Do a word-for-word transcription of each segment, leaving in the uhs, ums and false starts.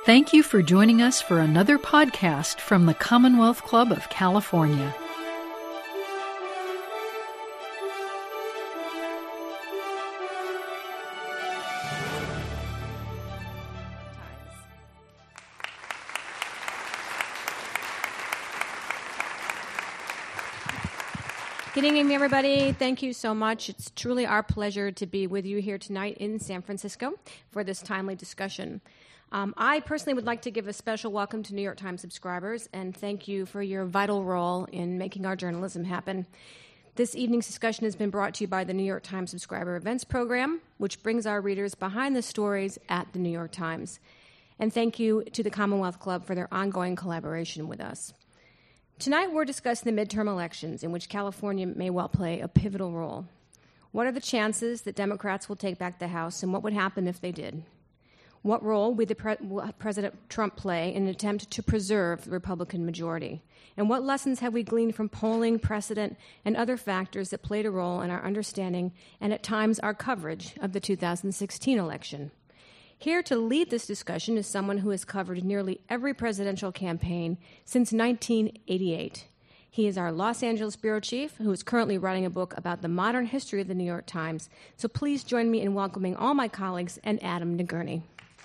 Thank you for joining us for another podcast from the Commonwealth Club of California. Good evening, everybody. Thank you so much. It's truly our pleasure to be with you here tonight in San Francisco for this timely discussion. Um, I personally would like to give a special welcome to New York Times subscribers and thank you for your vital role in making our journalism happen. This evening's discussion has been brought to you by the New York Times Subscriber Events Program, which brings our readers behind the stories at the New York Times. And thank you to the Commonwealth Club for their ongoing collaboration with us. Tonight, we're discussing the midterm elections in which California may well play a pivotal role. What are the chances that Democrats will take back the House, and what would happen if they did? What role would the pre- will President Trump play in an attempt to preserve the Republican majority? And what lessons have we gleaned from polling, precedent, and other factors that played a role in our understanding and at times our coverage of the two thousand sixteen election? Here to lead this discussion is someone who has covered nearly every presidential campaign since nineteen eighty-eight. He is our Los Angeles bureau chief, who is currently writing a book about the modern history of the New York Times. So please join me in welcoming all my colleagues and Adam Nagurney.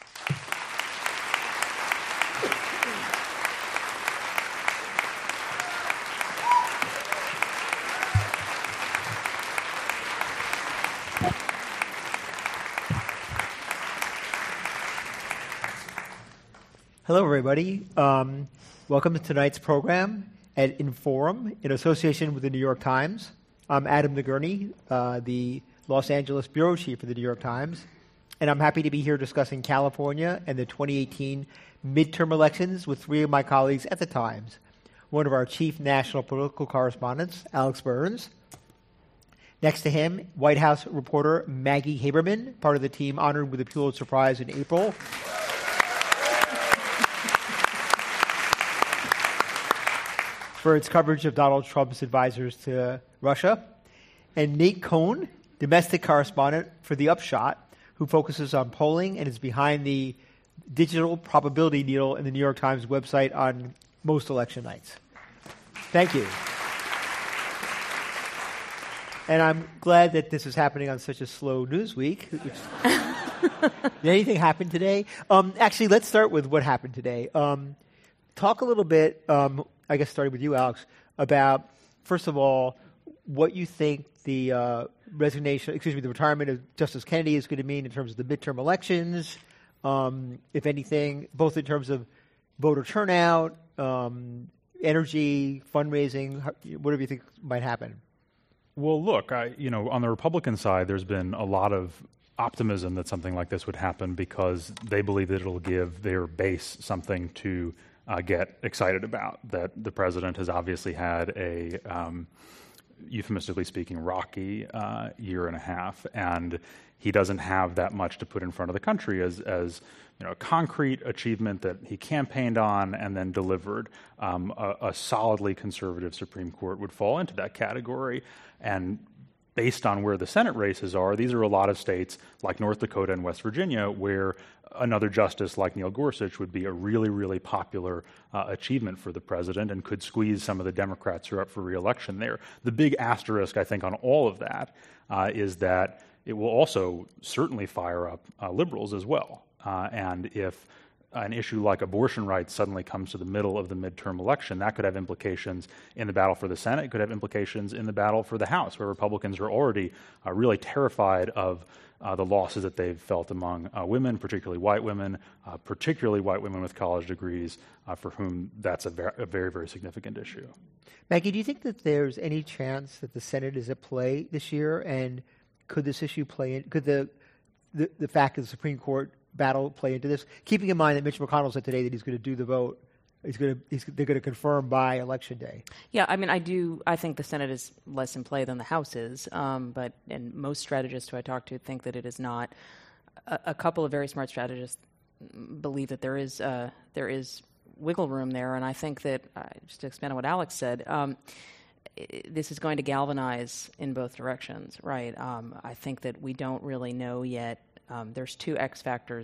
Hello, everybody. Um, welcome to tonight's program at Inforum in association with the New York Times. I'm Adam Nagurney, uh, the Los Angeles bureau chief for the New York Times, and I'm happy to be here discussing California and the twenty eighteen midterm elections with three of my colleagues at the Times. One of our chief national political correspondents, Alex Burns. Next to him, White House reporter Maggie Haberman, part of the team honored with the Pulitzer Prize in April. For its coverage of Donald Trump's advisors to Russia, and Nate Cohn, domestic correspondent for The Upshot, who focuses on polling and is behind the digital probability needle in the New York Times website on most election nights. Thank you. And I'm glad that this is happening on such a slow news week. Which, did anything happen today? Um, actually, let's start with what happened today. Um, talk a little bit, um, I guess starting with you, Alex, about, first of all, what you think the uh, resignation, excuse me, the retirement of Justice Kennedy is going to mean in terms of the midterm elections, um, if anything, both in terms of voter turnout, um, energy, fundraising, whatever you think might happen. Well, look, I, you know, on the Republican side, there's been a lot of optimism that something like this would happen because they believe that it'll give their base something to Uh, get excited about, that the president has obviously had a, um, euphemistically speaking, rocky uh, year and a half, and he doesn't have that much to put in front of the country as, as you know, a concrete achievement that he campaigned on and then delivered. Um, a, a solidly conservative Supreme Court would fall into that category, and based on where the Senate races are, these are a lot of states like North Dakota and West Virginia where another justice like Neil Gorsuch would be a really, really popular uh, achievement for the president and could squeeze some of the Democrats who are up for re-election there. The big asterisk, I think, on all of that uh, is that it will also certainly fire up uh, liberals as well. Uh, and if an issue like abortion rights suddenly comes to the middle of the midterm election, that could have implications in the battle for the Senate. It could have implications in the battle for the House, where Republicans are already uh, really terrified of uh, the losses that they've felt among uh, women, particularly white women, uh, particularly white women with college degrees, uh, for whom that's a, ver- a very, very significant issue. Maggie, do you think that there's any chance that the Senate is at play this year, and could this issue play in, could the, the, the fact of the Supreme Court battle play into this, keeping in mind that Mitch McConnell said today that he's going to do the vote, he's going to, he's, they're going to confirm by Election Day. Yeah, I mean, I do, I think the Senate is less in play than the House is, um, but, and most strategists who I talk to think that it is not. A, a couple of very smart strategists believe that there is, uh, there is wiggle room there, and I think that, uh, just to expand on what Alex said, um, this is going to galvanize in both directions, right? Um, I think that we don't really know yet. Um, there's two X factors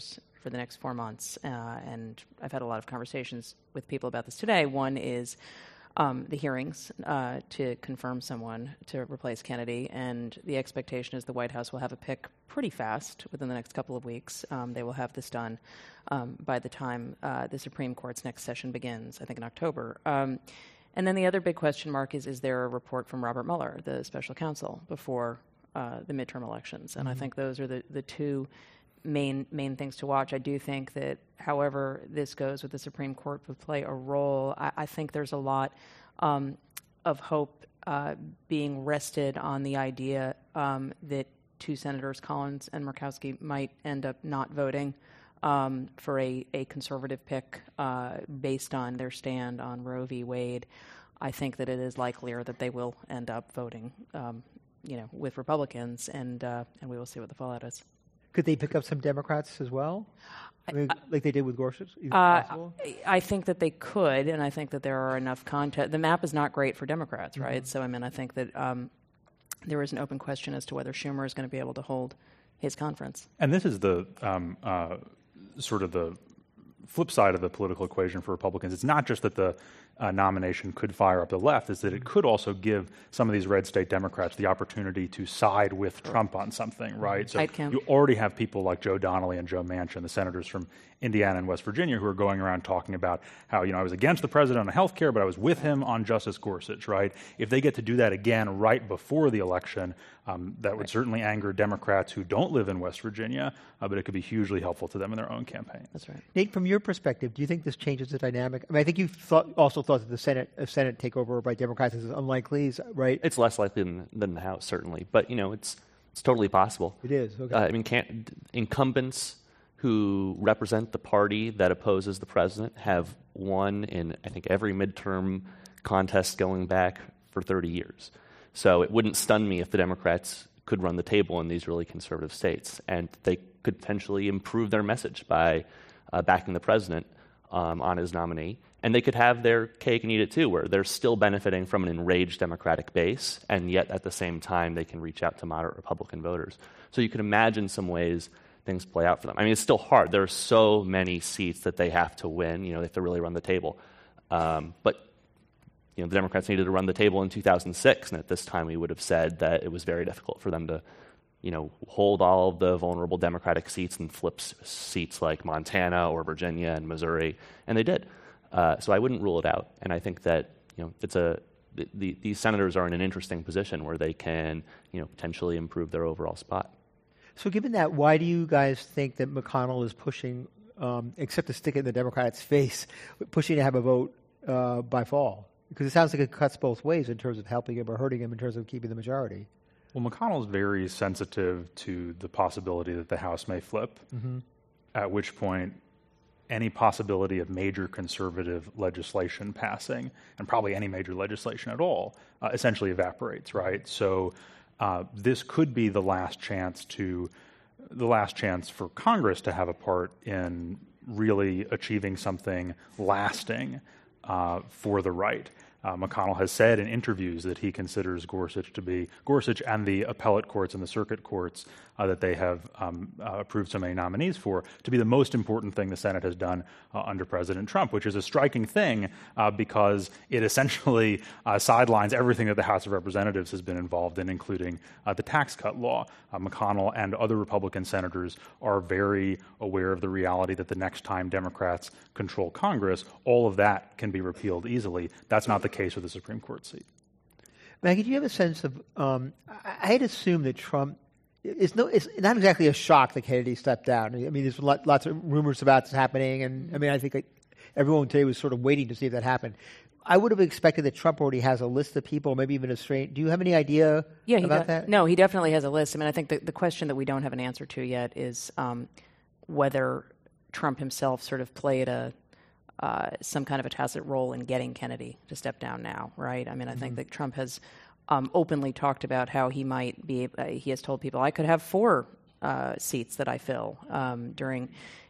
for the next four months. Uh, and I've had a lot of conversations with people about this today. One is um, the hearings uh, to confirm someone to replace Kennedy, and the expectation is the White House will have a pick pretty fast within the next couple of weeks. Um, they will have this done um, by the time uh, the Supreme Court's next session begins, I think in October. Um, and then the other big question mark is, is there a report from Robert Mueller, the special counsel, before uh, the midterm elections? And mm-hmm. I think those are the, the two main main things to watch. I do think that, however this goes with the Supreme Court, would play a role. I, I think there's a lot um, of hope uh, being rested on the idea um, that two senators, Collins and Murkowski, might end up not voting um, for a, a conservative pick uh, based on their stand on Roe v. Wade. I think that it is likelier that they will end up voting, um, you know, with Republicans, and uh, and we will see what the fallout is. Could they pick up some Democrats as well, I mean, I, like they did with Gorsuch? Uh, I think that they could, and I think that there are enough content. The map is not great for Democrats, right? Mm-hmm. So, I mean, I think that um, there is an open question as to whether Schumer is going to be able to hold his conference. And this is the um, uh, sort of the flip side of the political equation for Republicans. It's not just that the uh, nomination could fire up the left, is that it could also give some of these red state Democrats the opportunity to side with Trump on something, right? So you already have people like Joe Donnelly and Joe Manchin, the senators from Indiana and West Virginia, who are going around talking about how, you know, I was against the president on health care, but I was with him on Justice Gorsuch, right? If they get to do that again right before the election, um, that would right. certainly anger Democrats who don't live in West Virginia, uh, but it could be hugely helpful to them in their own campaign. That's right. Nate, from your perspective, do you think this changes the dynamic? I mean, I think you thought, also thought that the Senate, a Senate takeover by Democrats is unlikely, right? It's less likely than, than the House, certainly, but you know, it's it's totally possible. It is. Okay. Uh, I mean, can't, incumbents who represent the party that opposes the president have won in, I think, every midterm contest going back for thirty years. So it wouldn't stun me if the Democrats could run the table in these really conservative states, and they could potentially improve their message by uh, backing the president um, on his nominee. And they could have their cake and eat it too, where they're still benefiting from an enraged Democratic base, and yet at the same time they can reach out to moderate Republican voters. So you can imagine some ways things play out for them. I mean, it's still hard. There are so many seats that they have to win, you know, they have to really run the table. Um, but, you know, the Democrats needed to run the table in two thousand six, and at this time we would have said that it was very difficult for them to, you know, hold all of the vulnerable Democratic seats and flip s- seats like Montana or Virginia and Missouri, and they did. Uh, so I wouldn't rule it out, and I think that, you know, it's a the, the, these senators are in an interesting position where they can, you know, potentially improve their overall spot. So given that, why do you guys think that McConnell is pushing, um, except to stick it in the Democrats' face, pushing to have a vote uh, by fall? Because it sounds like it cuts both ways in terms of helping him or hurting him in terms of keeping the majority. Well, McConnell is very sensitive to the possibility that the House may flip, mm-hmm. at which point any possibility of major conservative legislation passing, and probably any major legislation at all, uh, essentially evaporates, right? So uh, this could be the last chance to, the last chance for Congress to have a part in really achieving something lasting uh, for the right. Uh, McConnell has said in interviews that he considers Gorsuch to be, Gorsuch and the appellate courts and the circuit courts uh, that they have um, uh, approved so many nominees for, to be the most important thing the Senate has done uh, under President Trump, which is a striking thing uh, because it essentially uh, sidelines everything that the House of Representatives has been involved in, including uh, the tax cut law. Uh, McConnell and other Republican senators are very aware of the reality that the next time Democrats control Congress, all of that can be repealed easily. That's not the case with the Supreme Court seat. Maggie, do you have a sense of, um, I, I had assumed that Trump, it's, no, it's not exactly a shock that Kennedy stepped down. I mean, there's lot, lots of rumors about this happening, and I mean, I think like, everyone today was sort of waiting to see if that happened. I would have expected that Trump already has a list of people, maybe even a strain. Do you have any idea yeah, about de- that? No, he definitely has a list. I mean, I think the, the question that we don't have an answer to yet is um, whether Trump himself sort of played a Uh, some kind of a tacit role in getting Kennedy to step down now, right? I mean, I mm-hmm. think that Trump has um, openly talked about how he might be, uh, he has told people, I could have four uh, seats that I fill um, during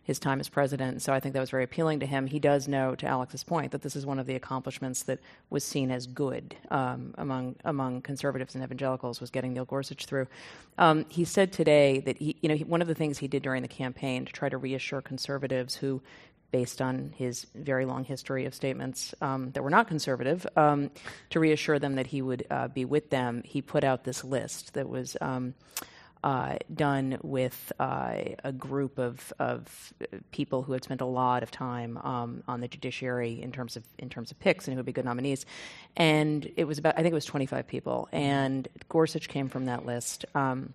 his time as president. So I think that was very appealing to him. He does know, to Alex's point, that this is one of the accomplishments that was seen as good um, among among conservatives and evangelicals, was getting Neil Gorsuch through. Um, he said today that he, you know, he, one of the things he did during the campaign to try to reassure conservatives who, based on his very long history of statements um, that were not conservative, um, to reassure them that he would uh, be with them, he put out this list that was um, uh, done with uh, a group of, of people who had spent a lot of time um, on the judiciary in terms of in terms of picks and who would be good nominees. And it was about, I think it was twenty-five people, and Gorsuch came from that list. Um,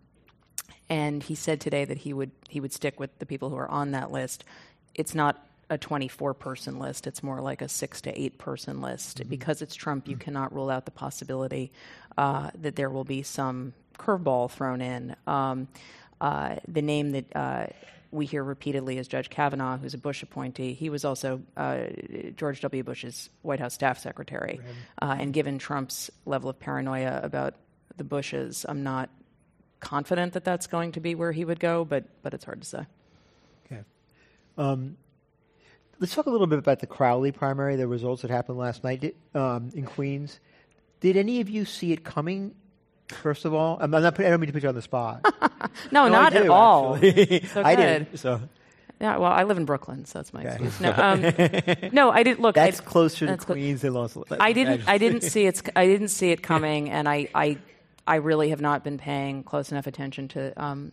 and he said today that he would he would stick with the people who are on that list. It's not a twenty-four person list. It's more like a six to eight person list. Mm-hmm. Because it's Trump, you cannot rule out the possibility uh, that there will be some curveball thrown in. Um, uh, the name that uh, we hear repeatedly is Judge Kavanaugh, who's a Bush appointee. He was also uh, George W. Bush's White House staff secretary. Uh, and given Trump's level of paranoia about the Bushes, I'm not confident that that's going to be where he would go, but but it's hard to say. Okay. Um, Let's talk a little bit about the Crowley primary, the results that happened last night did, um, in Queens. Did any of you see it coming, first of all? I'm not, I don't mean to put you on the spot. no, no, not do, at all. So I did. So. Yeah, well, I live in Brooklyn, so that's my Okay. excuse. No, um, no, I didn't look. That's I, closer that's to Queens than Los Angeles. I didn't. I didn't see it. I didn't see it coming, and I, I, I really have not been paying close enough attention to um,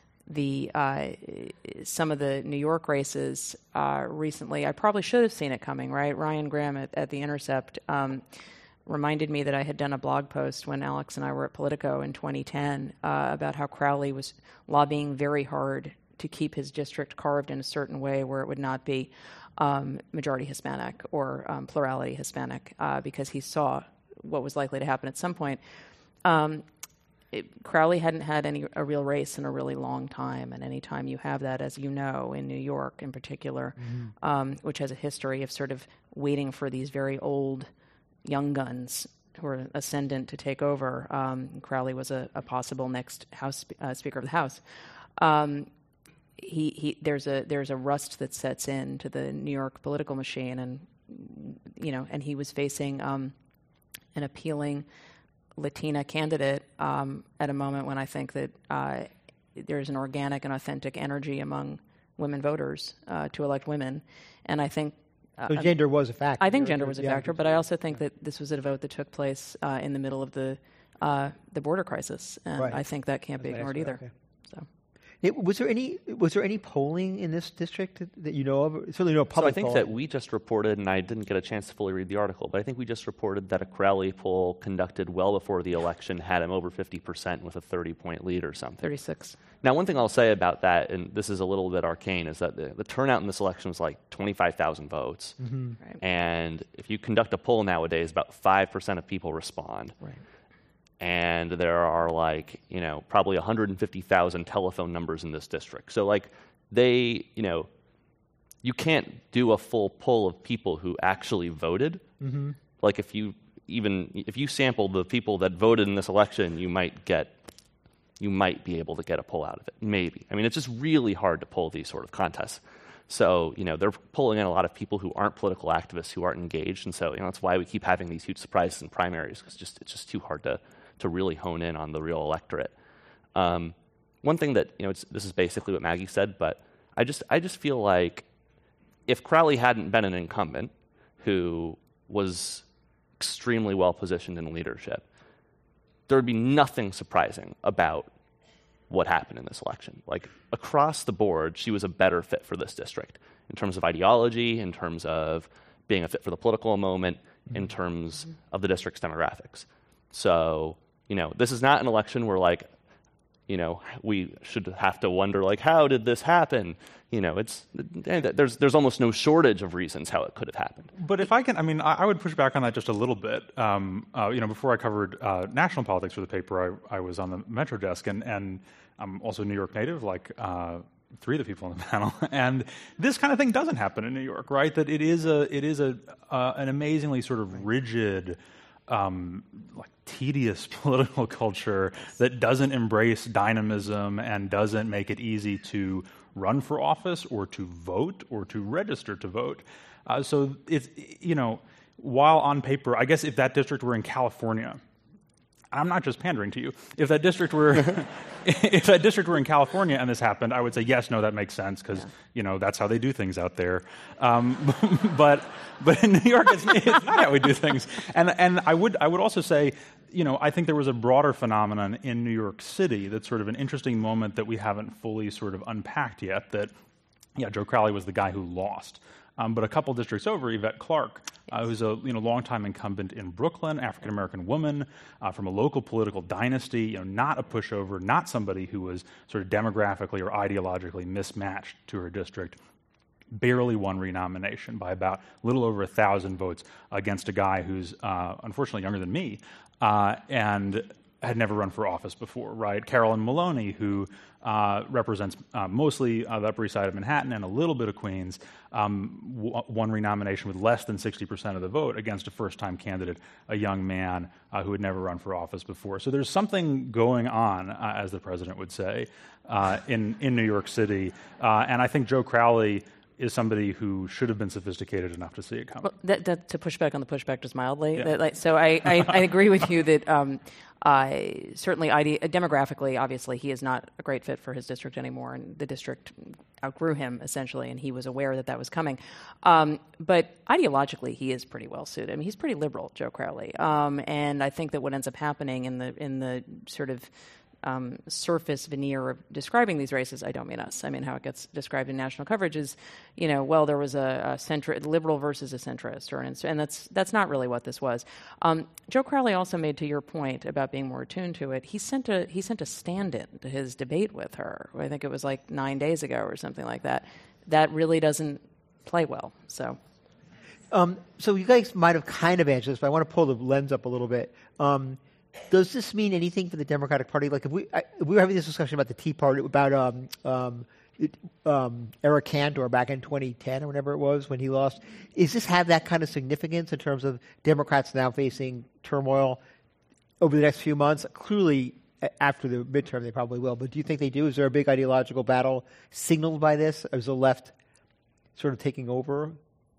the uh, some of the New York races uh, recently. I probably should have seen it coming, right? Ryan Graham at, at The Intercept um, reminded me that I had done a blog post when Alex and I were at Politico in twenty ten uh, about how Crowley was lobbying very hard to keep his district carved in a certain way where it would not be um, majority Hispanic or um, plurality Hispanic uh, because he saw what was likely to happen at some point. Um, It, Crowley hadn't had any a real race in a really long time, and any time you have that, as you know, in New York in particular, mm-hmm. um, which has a history of sort of waiting for these very old young guns who are ascendant to take over. Um, Crowley was a, a possible next House uh, Speaker of the House. Um, he, he there's a there's a rust that sets in to the New York political machine, and you know, and he was facing um, an appealing Latina candidate um, at a moment when I think that uh, there's an organic and authentic energy among women voters uh, to elect women. And I think... Uh, so gender was a factor. I think gender was a factor, but I also think that this was a vote that took place uh, in the middle of the uh, the border crisis, and right. I think that can't be ignored either. Okay. So. It, was there any was there any polling in this district that, that you know of? Certainly no public So I think polling. that we just reported, and I didn't get a chance to fully read the article, but I think we just reported that a Crowley poll conducted well before the election had him over fifty percent with a thirty-point lead or something. thirty-six. Now, one thing I'll say about that, and this is a little bit arcane, is that the, the turnout in this election was like twenty-five thousand votes. Mm-hmm. Right. And if you conduct a poll nowadays, about five percent of people respond. Right. And there are like, you know, probably one hundred fifty thousand telephone numbers in this district. So like they, you know, you can't do a full poll of people who actually voted. Mm-hmm. Like if you even, if you sample the people that voted in this election, you might get, you might be able to get a poll out of it, maybe. I mean, it's just really hard to poll these sort of contests. So, you know, they're pulling in a lot of people who aren't political activists, who aren't engaged. And so, you know, that's why we keep having these huge surprises in primaries, because just, it's just too hard to, to really hone in on the real electorate. Um, one thing that, you know, it's, this is basically what Maggie said, but I just, I just feel like if Crowley hadn't been an incumbent who was extremely well positioned in leadership, there would be nothing surprising about what happened in this election. Like, across the board, she was a better fit for this district in terms of ideology, in terms of being a fit for the political moment, mm-hmm. in terms mm-hmm. of the district's demographics. So, you know, this is not an election where, like, you know, we should have to wonder, like, how did this happen? You know, it's there's there's almost no shortage of reasons how it could have happened. But if I can, I mean, I, I would push back on that just a little bit. Um, uh, you know, before I covered uh, national politics for the paper, I, I was on the Metro desk, and, and I'm also a New York native, like uh, three of the people on the panel. And this kind of thing doesn't happen in New York, right? That it is a it is a uh, an amazingly sort of rigid, Um, like tedious political culture that doesn't embrace dynamism and doesn't make it easy to run for office or to vote or to register to vote. Uh, so it's, you know, while on paper, I guess if that district were in California, I'm not just pandering to you. If that district were, if that district were in California and this happened, I would say yes, no, that makes sense because yeah. you know that's how they do things out there. Um, but but in New York, it's, it's not how we do things. And and I would I would also say, you know, I think there was a broader phenomenon in New York City that's sort of an interesting moment that we haven't fully sort of unpacked yet. That yeah, Joe Crowley was the guy who lost. Um, but a couple districts over, Yvette Clarke, uh, who's a you know longtime incumbent in Brooklyn, African American woman uh, from a local political dynasty, you know, not a pushover, not somebody who was sort of demographically or ideologically mismatched to her district, barely won renomination by about a little over a thousand votes against a guy who's uh, unfortunately younger than me uh, and had never run for office before, right? Carolyn Maloney, who uh, represents uh, mostly uh, the Upper East Side of Manhattan and a little bit of Queens, um, w- won renomination with less than sixty percent of the vote against a first-time candidate, a young man uh, who had never run for office before. So there's something going on, uh, as the president would say, uh, in, in New York City. Uh, and I think Joe Crowley is somebody who should have been sophisticated enough to see it coming. Well, that, that, to push back on the pushback just mildly, yeah. that, like, so I, I, I agree with you that um, uh, certainly ide- demographically, obviously, he is not a great fit for his district anymore, and the district outgrew him, essentially, and he was aware that that was coming. Um, but ideologically, he is pretty well suited. I mean, he's pretty liberal, Joe Crowley, um, and I think that what ends up happening in the in the sort of Um, surface veneer of describing these races, I don't mean us, I mean how it gets described in national coverage is, you know, well, there was a, a centri- liberal versus a centrist, or an, and that's that's not really what this was. Um, Joe Crowley also made, to your point about being more attuned to it, he sent a he sent a stand-in to his debate with her. I think it was like nine days ago or something like that. That really doesn't play well, so... Um, so you guys might have kind of answered this, but I want to pull the lens up a little bit. Um, Does this mean anything for the Democratic Party? Like, if we I, if we were having this discussion about the Tea Party, about um, um, it, um, Eric Cantor back in twenty ten or whenever it was when he lost. Does this have that kind of significance in terms of Democrats now facing turmoil over the next few months? Clearly, after the midterm, they probably will. But do you think they do? Is there a big ideological battle signaled by this? Or is the left sort of taking over?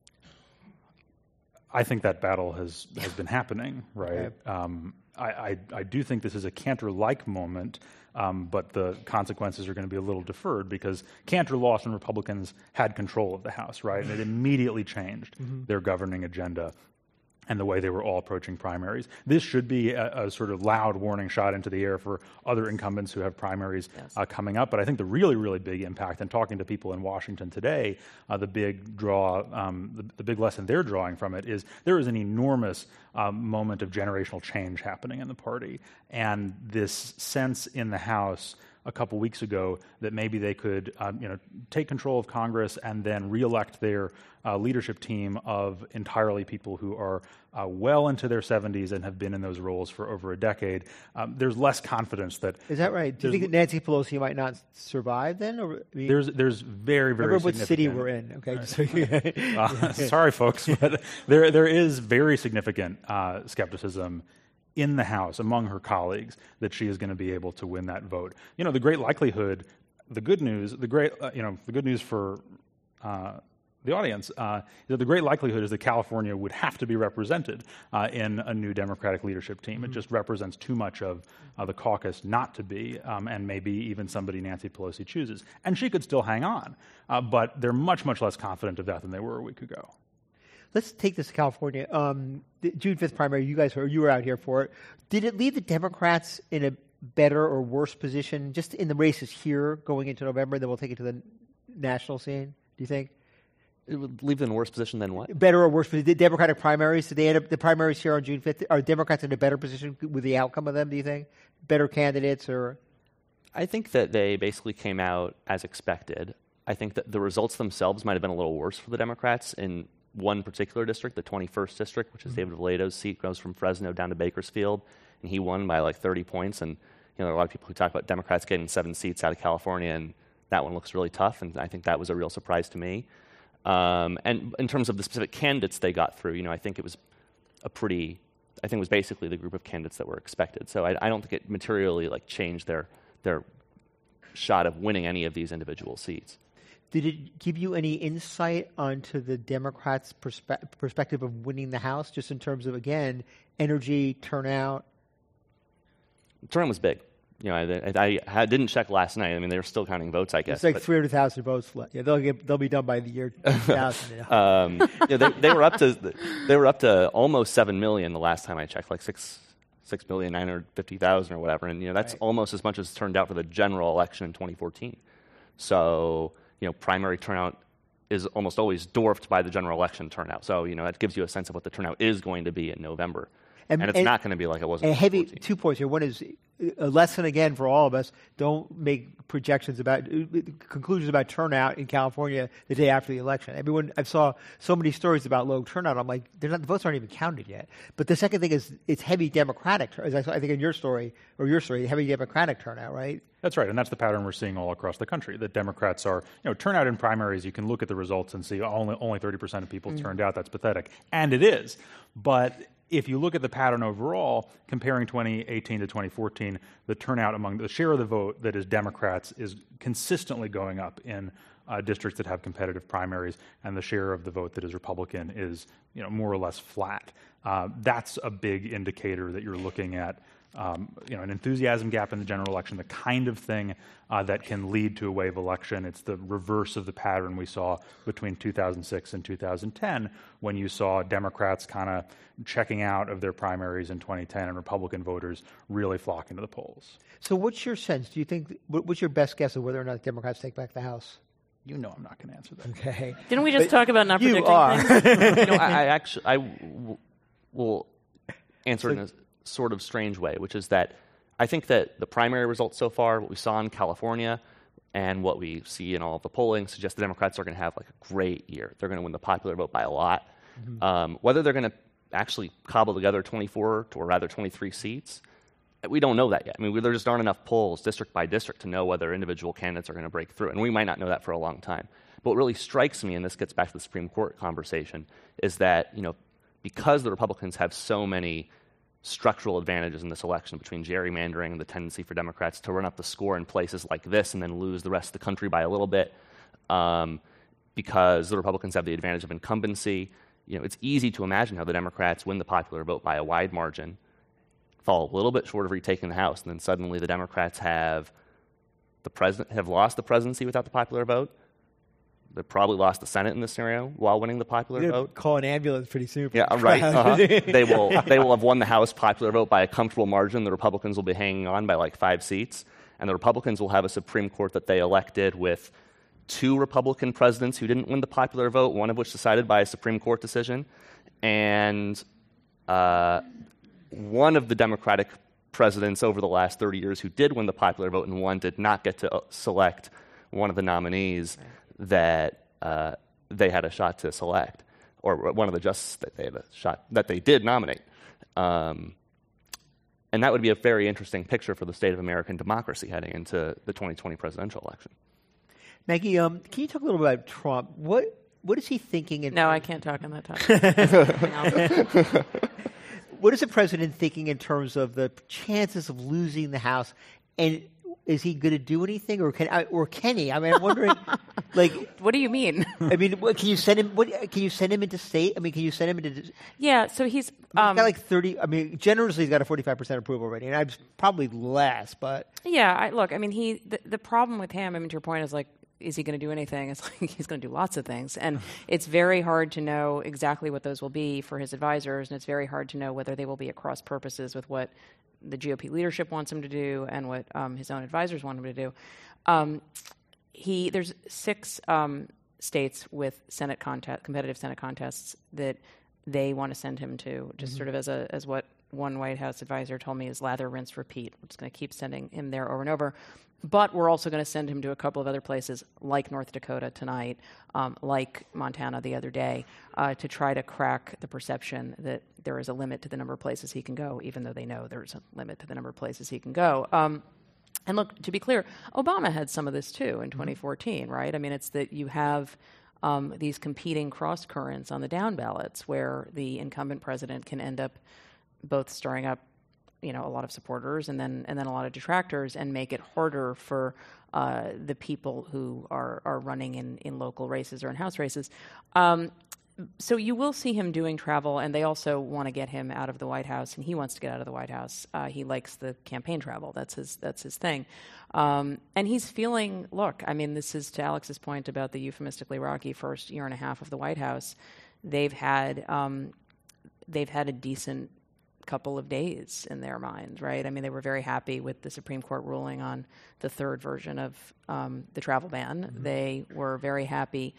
I think that battle has, has been happening, right? Okay. Um, I, I, I do think this is a Cantor-like moment, um, but the consequences are going to be a little deferred because Cantor lost when Republicans had control of the House, right? And it immediately changed mm-hmm. their governing agenda and the way they were all approaching primaries. This should be a, a sort of loud warning shot into the air for other incumbents who have primaries yes. uh, coming up. But I think the really, really big impact, and talking to people in Washington today, uh, the big draw, um, the, the big lesson they're drawing from it is there is an enormous um, moment of generational change happening in the party. And this sense in the House a couple weeks ago that maybe they could um, you know, take control of Congress and then reelect their uh, leadership team of entirely people who are uh, well into their seventies and have been in those roles for over a decade. Um, there's less confidence that... Is that right? Do you think that Nancy Pelosi might not survive then? Or, I mean, there's there's very, very remember what city we're in, okay? Right. uh, sorry, folks, but there there is very significant uh, skepticism in the House among her colleagues that she is going to be able to win that vote. You know, the great likelihood, the good news, the great, uh, you know, the good news for uh, the audience uh, is that the great likelihood is that California would have to be represented uh, in a new Democratic leadership team. Mm-hmm. It just represents too much of uh, the caucus not to be, um, and maybe even somebody Nancy Pelosi chooses. And she could still hang on, uh, but they're much, much less confident of that than they were a week ago. Let's take this to California. Um, the June fifth primary, you guys were, you were out here for it. Did it leave the Democrats in a better or worse position just in the races here going into November, then we'll take it to the national scene, do you think? It would leave them in a worse position than what? Better or worse? The Democratic primaries, did they end up, the primaries here on June fifth, are Democrats in a better position with the outcome of them, do you think? Better candidates or? I think that they basically came out as expected. I think that the results themselves might have been a little worse for the Democrats in one particular district, the twenty-first district, which is mm-hmm. David Valleto's seat, goes from Fresno down to Bakersfield, and he won by like thirty points. And you know, there are a lot of people who talk about Democrats getting seven seats out of California, and that one looks really tough, and I think that was a real surprise to me. Um, and in terms of the specific candidates they got through, you know, I think it was a pretty, I think it was basically the group of candidates that were expected. So I, I don't think it materially like changed their their shot of winning any of these individual seats. Did it give you any insight onto the Democrats' perspe- perspective of winning the House, just in terms of, again, energy, turnout? Turnout was big. You know, I, I, I didn't check last night. I mean, they were still counting votes, I guess. It's like three hundred thousand votes left. Yeah, they'll get, they'll be done by the year two thousand. um, yeah, they, they were up to they were up to almost seven million the last time I checked, like six six million nine hundred fifty thousand or whatever, and you know that's right. almost as much as turned out for the general election in twenty fourteen. So you know, primary turnout is almost always dwarfed by the general election turnout. So you know that gives you a sense of what the turnout is going to be in November. And, and it's and, not going to be like it was in and heavy, two points here. One is a lesson, again, for all of us. Don't make projections about, conclusions about turnout in California the day after the election. Everyone, I saw so many stories about low turnout. I'm like, they're not, the votes aren't even counted yet. But the second thing is it's heavy Democratic, as I, saw, I think in your story, or your story, heavy Democratic turnout, right? That's right, and that's the pattern we're seeing all across the country, that Democrats are, you know, turnout in primaries, you can look at the results and see only, only thirty percent of people mm-hmm. turned out. That's pathetic. And it is. But if you look at the pattern overall, comparing twenty eighteen to twenty fourteen, the turnout among the share of the vote that is Democrats is consistently going up in uh, districts that have competitive primaries, and the share of the vote that is Republican is, you know, more or less flat. Uh, that's a big indicator that you're looking at. Um, you know, an enthusiasm gap in the general election, the kind of thing uh, that can lead to a wave election. It's the reverse of the pattern we saw between two thousand six and two thousand ten, when you saw Democrats kind of checking out of their primaries in twenty ten and Republican voters really flocking to the polls. So what's your sense? Do you think, what's your best guess of whether or not Democrats take back the House? You know I'm not going to answer that. Okay. Didn't we just but talk about not you predicting are. things? you know, I, I actually, I w- will answer so, in a sort of strange way, which is that I think that the primary results so far, what we saw in California and what we see in all of the polling, suggests the Democrats are going to have like a great year. They're going to win the popular vote by a lot. Mm-hmm. Um, whether they're going to actually cobble together twenty-four to, or rather twenty-three seats, we don't know that yet. I mean, there just aren't enough polls district by district to know whether individual candidates are going to break through, and we might not know that for a long time. But what really strikes me, and this gets back to the Supreme Court conversation, is that, you know, because the Republicans have so many structural advantages in this election between gerrymandering and the tendency for Democrats to run up the score in places like this and then lose the rest of the country by a little bit, um, because the Republicans have the advantage of incumbency. You know, it's easy to imagine how the Democrats win the popular vote by a wide margin, fall a little bit short of retaking the House, and then suddenly the Democrats have the president have lost the presidency without the popular vote. They probably lost the Senate in this scenario while winning the popular They're vote. Call an ambulance pretty soon. Yeah, right. Uh-huh. they will they will have won the House popular vote by a comfortable margin. The Republicans will be hanging on by like five seats, and the Republicans will have a Supreme Court that they elected with two Republican presidents who didn't win the popular vote, one of which decided by a Supreme Court decision, and uh, one of the Democratic presidents over the last thirty years who did win the popular vote, and one did not get to select one of the nominees that uh, they had a shot to select, or one of the justices that they had a shot that they did nominate. Um, and that would be a very interesting picture for the state of American democracy heading into the twenty twenty presidential election. Maggie, um, can you talk a little bit about Trump? What what is he thinking? In no, I can't talk on that topic. What is the president thinking in terms of the chances of losing the House? And is he going to do anything, or can or can he? I mean, I'm wondering, like, what do you mean? I mean, what, can you send him? What can you send him into state? I mean, can you send him into? Yeah, so he's, he's um, got like thirty. I mean, generously, he's got a forty-five percent approval rating, and I'm probably less, but yeah. I, look, I mean, he the, the problem with him. I mean, to your point is like, is he going to do anything? It's like he's going to do lots of things, and it's very hard to know exactly what those will be for his advisors, and it's very hard to know whether they will be at cross purposes with what the G O P leadership wants him to do and what um, his own advisors want him to do. Um, he there's six um, states with Senate contest, competitive Senate contests that they want to send him to, just mm-hmm. sort of as a as what one White House advisor told me is lather, rinse, repeat. We're just going to keep sending him there over and over. But we're also going to send him to a couple of other places, like North Dakota tonight, um, like Montana the other day, uh, to try to crack the perception that there is a limit to the number of places he can go, even though they know there's a limit to the number of places he can go. Um, and look, to be clear, Obama had some of this too in twenty fourteen, right? I mean, it's that you have um, these competing cross currents on the down ballots where the incumbent president can end up both stirring up you know, a lot of supporters and then and then a lot of detractors, and make it harder for uh, the people who are are running in, in local races or in House races. Um, so you will see him doing travel, and they also want to get him out of the White House, and he wants to get out of the White House. Uh, he likes the campaign travel. That's his that's his thing. Um, and he's feeling, look, I mean, this is to Alex's point about the euphemistically rocky first year and a half of the White House. They've had um, they've had a decent couple of days in their mind, right? I mean, they were very happy with the Supreme Court ruling on the third version of um, the travel ban. Mm-hmm. They were very happy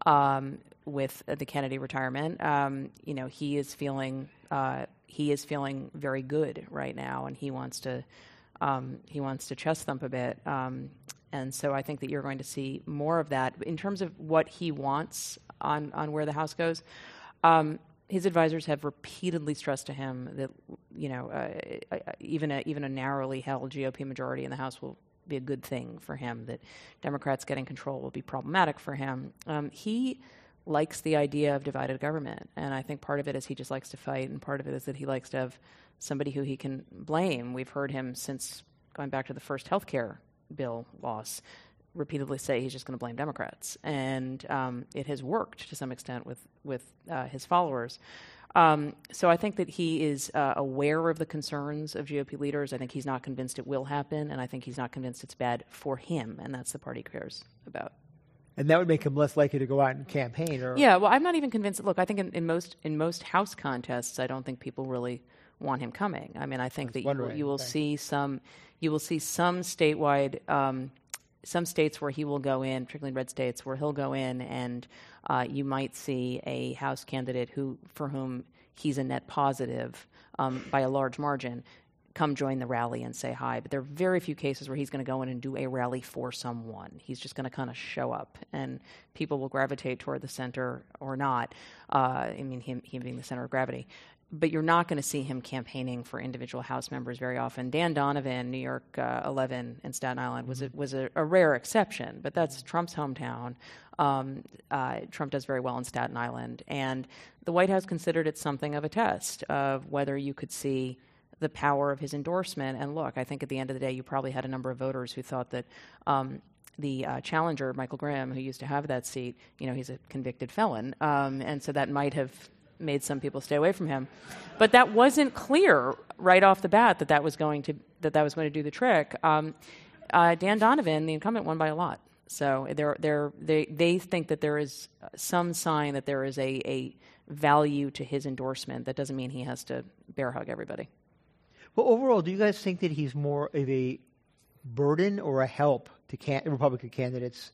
um, with uh, the Kennedy retirement. Um, you know, he is feeling uh, he is feeling very good right now, and he wants to um, he wants to chest thump a bit. Um, and so I think that you're going to see more of that in terms of what he wants on on where the House goes. Um, His advisors have repeatedly stressed to him that, you know, uh, even a even a narrowly held G O P majority in the House will be a good thing for him, that Democrats getting control will be problematic for him. Um, he likes the idea of divided government, and I think part of it is he just likes to fight, and part of it is that he likes to have somebody who he can blame. We've heard him since going back to the first health care bill loss repeatedly say he's just going to blame Democrats, and um, it has worked to some extent with with uh, his followers. Um, so I think that he is uh, aware of the concerns of G O P leaders. I think he's not convinced it will happen, and I think he's not convinced it's bad for him, and that's the part he cares about. And that would make him less likely to go out and campaign. Or yeah, well, I'm not even convinced. Look, I think in, in most in most House contests, I don't think people really want him coming. I mean, I think I that you will, you will okay. see some you will see some statewide. Um, Some states where he will go in, particularly red states, where he'll go in, and uh, you might see a House candidate who, for whom he's a net positive um, by a large margin, come join the rally and say hi. But there are very few cases where he's going to go in and do a rally for someone. He's just going to kind of show up, and people will gravitate toward the center or not. Uh, I mean, him, him being the center of gravity. But you're not going to see him campaigning for individual House members very often. Dan Donovan, New York uh, eleven in Staten Island, was a, was a, a rare exception, but that's Trump's hometown. Um, uh, Trump does very well in Staten Island, and the White House considered it something of a test of whether you could see the power of his endorsement. And look, I think at the end of the day, you probably had a number of voters who thought that um, the uh, challenger, Michael Graham, who used to have that seat, you know, he's a convicted felon, um, and so that might have made some people stay away from him. But that wasn't clear right off the bat that that was going to that that was going to do the trick. Um, uh, Dan Donovan, the incumbent, won by a lot. So they're, they're, they they think that there is some sign that there is a, a value to his endorsement. That doesn't mean he has to bear hug everybody. Well, overall, do you guys think that he's more of a burden or a help to can- Republican candidates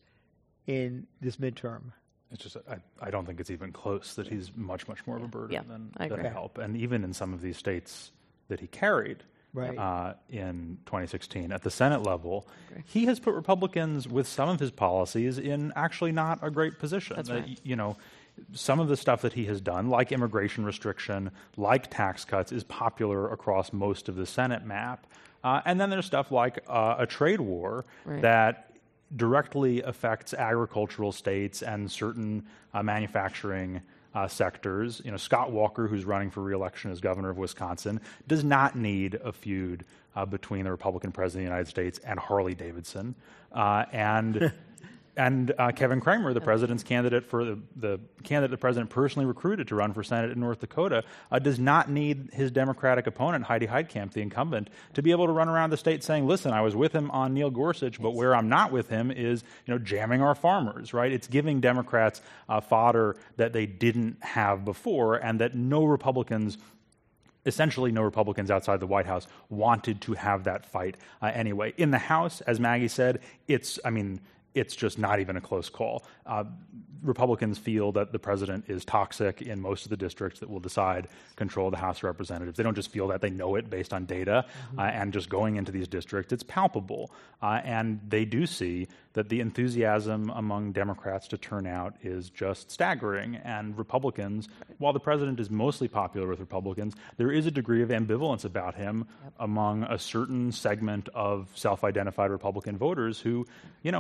in this midterm? It's just, I, I don't think it's even close that he's much, much more of a burden yeah, than, I than agree. a help. And even in some of these states that he carried right. uh, in twenty sixteen at the Senate level, he has put Republicans with some of his policies in actually not a great position. That's uh, right. You know, some of the stuff that he has done, like immigration restriction, like tax cuts, is popular across most of the Senate map. Uh, and then there's stuff like uh, a trade war right. that directly affects agricultural states and certain uh, manufacturing uh, sectors. You know, Scott Walker, who's running for re-election as governor of Wisconsin, does not need a feud uh, between the Republican president of the United States and Harley Davidson. Uh, and and uh, Kevin Cramer, the president's candidate for the, the candidate the president personally recruited to run for Senate in North Dakota, uh, does not need his Democratic opponent, Heidi Heitkamp, the incumbent, to be able to run around the state saying, listen, I was with him on Neil Gorsuch, but where I'm not with him is, you know, jamming our farmers, right? It's giving Democrats uh, fodder that they didn't have before, and that no Republicans essentially no Republicans outside the White House wanted to have that fight uh, anyway. In the House, as Maggie said, it's, I mean, it's just not even a close call. Uh, Republicans feel that the president is toxic in most of the districts that will decide control of the House of Representatives. They don't just feel that, they know it based on data, mm-hmm. uh, and just going into these districts, it's palpable. Uh, and they do see that the enthusiasm among Democrats to turn out is just staggering. And Republicans, while the president is mostly popular with Republicans, there is a degree of ambivalence about him yep. among a certain segment of self-identified Republican voters who, you know, they might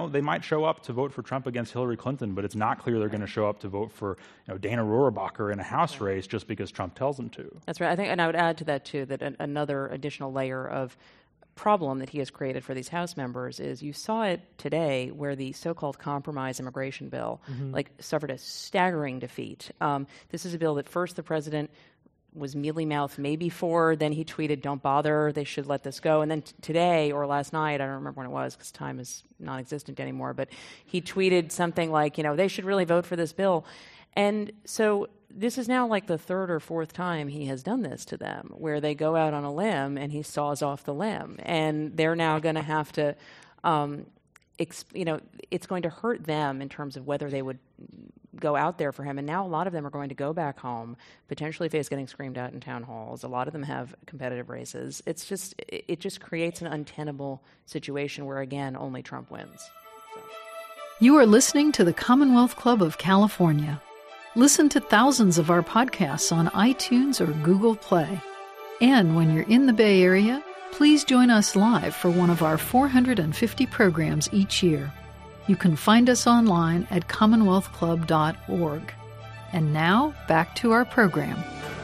might show up to vote for Trump against Hillary Clinton, but it's not clear they're going to show up to vote for you know, Dana Rohrabacher in a House race just because Trump tells them to. That's right. I think, and I would add to that too that an, another additional layer of problem that he has created for these House members is you saw it today where the so-called compromise immigration bill mm-hmm. like suffered a staggering defeat. Um, this is a bill that first the president was mealy-mouthed maybe for, then he tweeted, don't bother, they should let this go. And then t- today or last night, I don't remember when it was because time is non-existent anymore, but he tweeted something like, you know, they should really vote for this bill. And so this is now like the third or fourth time he has done this to them, where they go out on a limb and he saws off the limb. And they're now going to have to, um, exp- you know, it's going to hurt them in terms of whether they would go out there for him. And now a lot of them are going to go back home, potentially face getting screamed at in town halls. A lot of them have competitive races. It's just, it just creates an untenable situation where, again, only Trump wins. So. You are listening to the Commonwealth Club of California. Listen to thousands of our podcasts on iTunes or Google Play. And when you're in the Bay Area, please join us live for one of our four hundred fifty programs each year. You can find us online at commonwealth club dot org. And now, back to our program.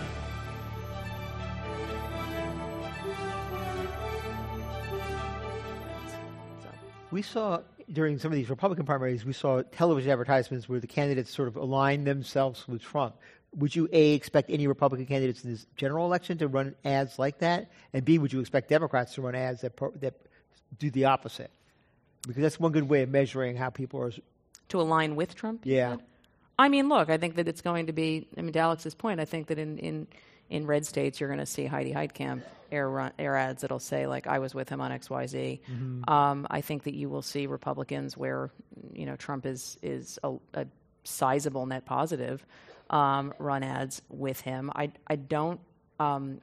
We saw during some of these Republican primaries, we saw television advertisements where the candidates sort of aligned themselves with Trump. Would you, A, expect any Republican candidates in this general election to run ads like that? And B, would you expect Democrats to run ads that pro- that do the opposite? Because that's one good way of measuring how people are... To align with Trump? Yeah. Said? I mean, look, I think that it's going to be, I mean, to Alex's point, I think that in, in, in red states you're going to see Heidi Heitkamp air, run, air ads that'll say, like, I was with him on X Y Z. Mm-hmm. Um, I think that you will see Republicans where, you know, Trump is, is a, a sizable net positive um, run ads with him. I, I don't um,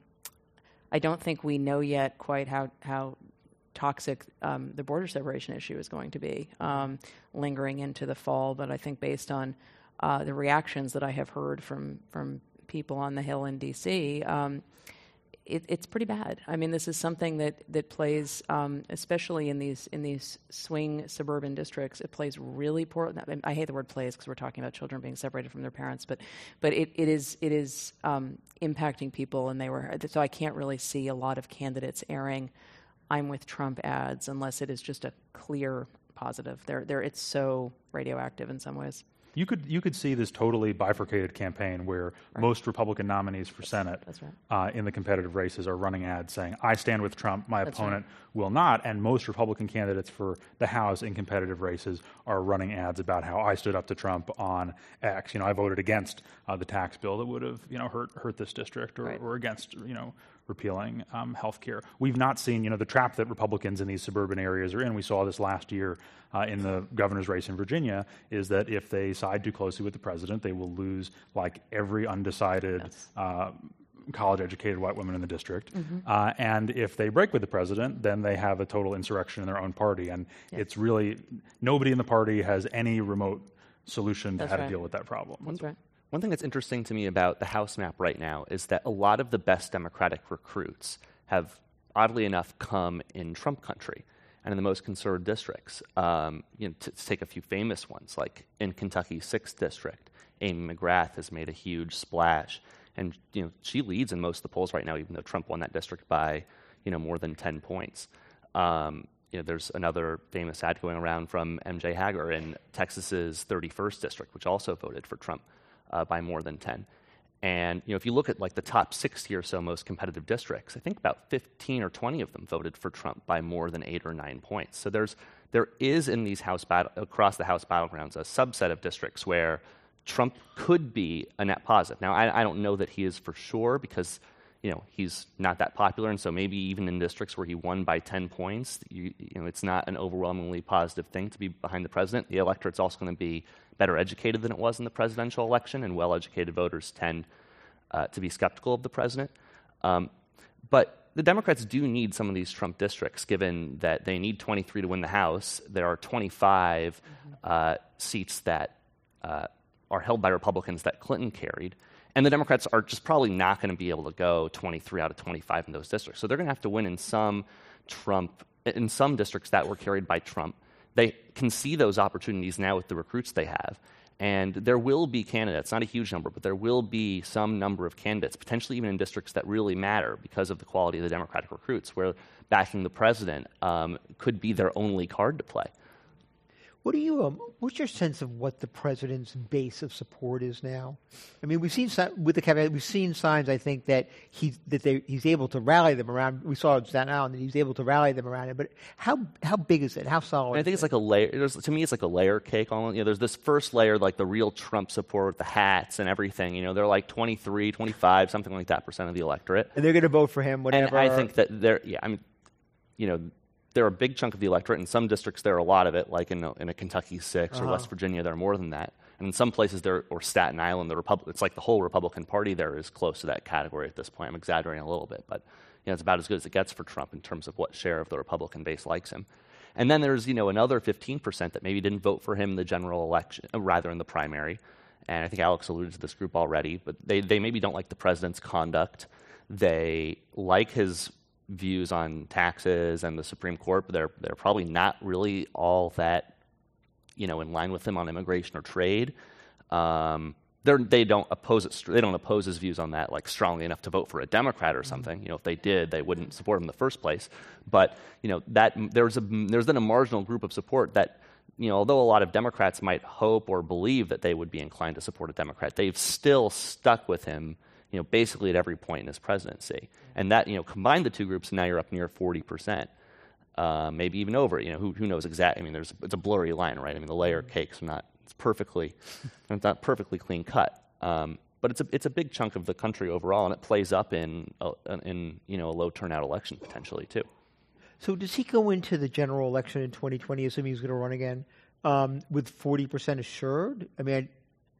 I don't think we know yet quite how, how toxic um, the border separation issue is going to be um, lingering into the fall, but I think based on uh, the reactions that I have heard from, from people on the Hill in D C, um, it, it's pretty bad. I mean, this is something that that plays, um, especially in these in these swing suburban districts. It plays really poor. I hate the word "plays" because we're talking about children being separated from their parents, but but it, it is it is um, impacting people, and they were so I can't really see a lot of candidates airing "I'm with Trump" ads unless it is just a clear positive. They're, they're, it's so radioactive in some ways. You could you could see this totally bifurcated campaign where right. most Republican nominees for Senate That's right. uh, in the competitive races are running ads saying, I stand with Trump, my That's opponent right. will not, and most Republican candidates for the House in competitive races are running ads about how I stood up to Trump on X. You know, I voted against uh, the tax bill that would have, you know, hurt hurt this district or, right. or against, you know, repealing um, health care. We've not seen, you know, the trap that Republicans in these suburban areas are in. We saw this last year uh, in the governor's race in Virginia, is that if they side too closely with the president, they will lose like every undecided yes. uh, college-educated white woman in the district. Mm-hmm. Uh, and if they break with the president, then they have a total insurrection in their own party. And yes. it's really, nobody in the party has any remote solution to That's how right. to deal with that problem. That's right. One thing that's interesting to me about the House map right now is that a lot of the best Democratic recruits have, oddly enough, come in Trump country and in the most conservative districts. Um, you know, to, to take a few famous ones, like in Kentucky's sixth District, Amy McGrath has made a huge splash. And you know, she leads in most of the polls right now, even though Trump won that district by you know more than ten points. Um, you know, there's another famous ad going around from M J Hager in Texas's thirty-first District, which also voted for Trump Uh, by more than ten. And you know, if you look at like the top sixty or so most competitive districts, I think about fifteen or twenty of them voted for Trump by more than eight or nine points. So there's there is in these House battle across the House battlegrounds a subset of districts where Trump could be a net positive. Now, I, I don't know that he is for sure because you know he's not that popular, and so maybe even in districts where he won by ten points, you, you know, it's not an overwhelmingly positive thing to be behind the president. The electorate's also going to be better educated than it was in the presidential election, and well-educated voters tend uh, to be skeptical of the president. Um, but the Democrats do need some of these Trump districts, given that they need twenty-three to win the House. There are twenty-five mm-hmm. uh, seats that uh, are held by Republicans that Clinton carried, and the Democrats are just probably not going to be able to go twenty-three out of twenty-five in those districts. So they're going to have to win in some Trump, in some districts that were carried by Trump. they can see those opportunities now with the recruits they have. And there will be candidates, not a huge number, but there will be some number of candidates, potentially even in districts that really matter because of the quality of the Democratic recruits, where backing the president um, could be their only card to play. What do you? Um, what's your sense of what the president's base of support is now? I mean, we've seen with the cabinet, we've seen signs. I think that he's that they, he's able to rally them around. We saw it Staten Island that he's able to rally them around it. But how how big is it? How solid? I think it's like a layer. There's, to me, it's like a layer cake. On you know, there's this first layer, like the real Trump support, with the hats and everything. You know, they're like twenty-three, twenty-five, something like that percent of the electorate, and they're going to vote for him. Whatever. And I think that they're. Yeah, I mean, you know. They're a big chunk of the electorate. In some districts, there are a lot of it, like in a, in a Kentucky six uh-huh. or West Virginia, there are more than that. And in some places, there or Staten Island, the Repub- it's like the whole Republican Party there is close to that category at this point. I'm exaggerating a little bit, but you know, it's about as good as it gets for Trump in terms of what share of the Republican base likes him. And then there's you know another fifteen percent that maybe didn't vote for him in the general election, uh, rather in the primary. And I think Alex alluded to this group already, but they, they maybe don't like the president's conduct. They like his views on taxes and the Supreme Court, but they're they're probably not really all that, you know, in line with him on immigration or trade. Um, they're, they don't oppose it. They don't oppose his views on that like strongly enough to vote for a Democrat or something. You know, if they did, they wouldn't support him in the first place. But you know that there's a there's then a marginal group of support that, you know, although a lot of Democrats might hope or believe that they would be inclined to support a Democrat, they've still stuck with him, you know, basically at every point in his presidency. And that, you know, combine the two groups, and now you're up near forty percent, uh, maybe even over. You know, who who knows exactly? I mean, there's it's a blurry line, right? I mean, the layer cakes are not it's perfectly it's not perfectly clean cut, um, but it's a it's a big chunk of the country overall, and it plays up in uh, in you know a low turnout election potentially too. So does he go into the general election in twenty twenty, assuming he's going to run again, um, with forty percent assured? I mean,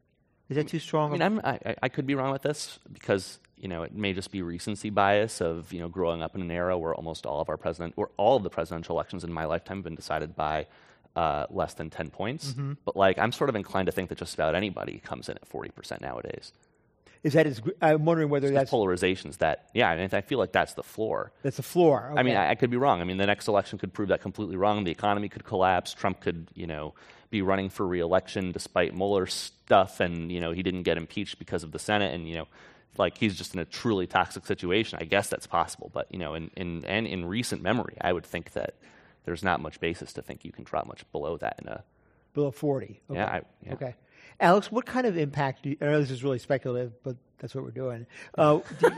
is that too strong? I mean, I'm, I, I could be wrong with this because, you know, it may just be recency bias of, you know, growing up in an era where almost all of our president, or all of the presidential elections in my lifetime have been decided by uh, less than ten points. Mm-hmm. But, like, I'm sort of inclined to think that just about anybody comes in at forty percent nowadays. Is that as, I'm wondering whether that's... polarizations that, yeah, I mean, I feel like that's the floor. That's the floor. Okay. I mean, I, I could be wrong. I mean, the next election could prove that completely wrong. The economy could collapse. Trump could, you know, be running for re-election despite Mueller's stuff, and, you know, he didn't get impeached because of the Senate, and, you know, like he's just in a truly toxic situation. I guess that's possible. But, you know, in, in, and in recent memory, I would think that there's not much basis to think you can drop much below that in a... Below forty. Okay. Yeah, I, yeah. Okay. Alex, what kind of impact do you, I know this is really speculative, but that's what we're doing. Uh, do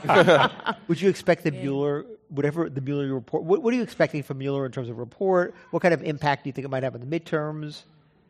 you, would you expect the Mueller, whatever the Mueller report, what, what are you expecting from Mueller in terms of report? What kind of impact do you think it might have on the midterms?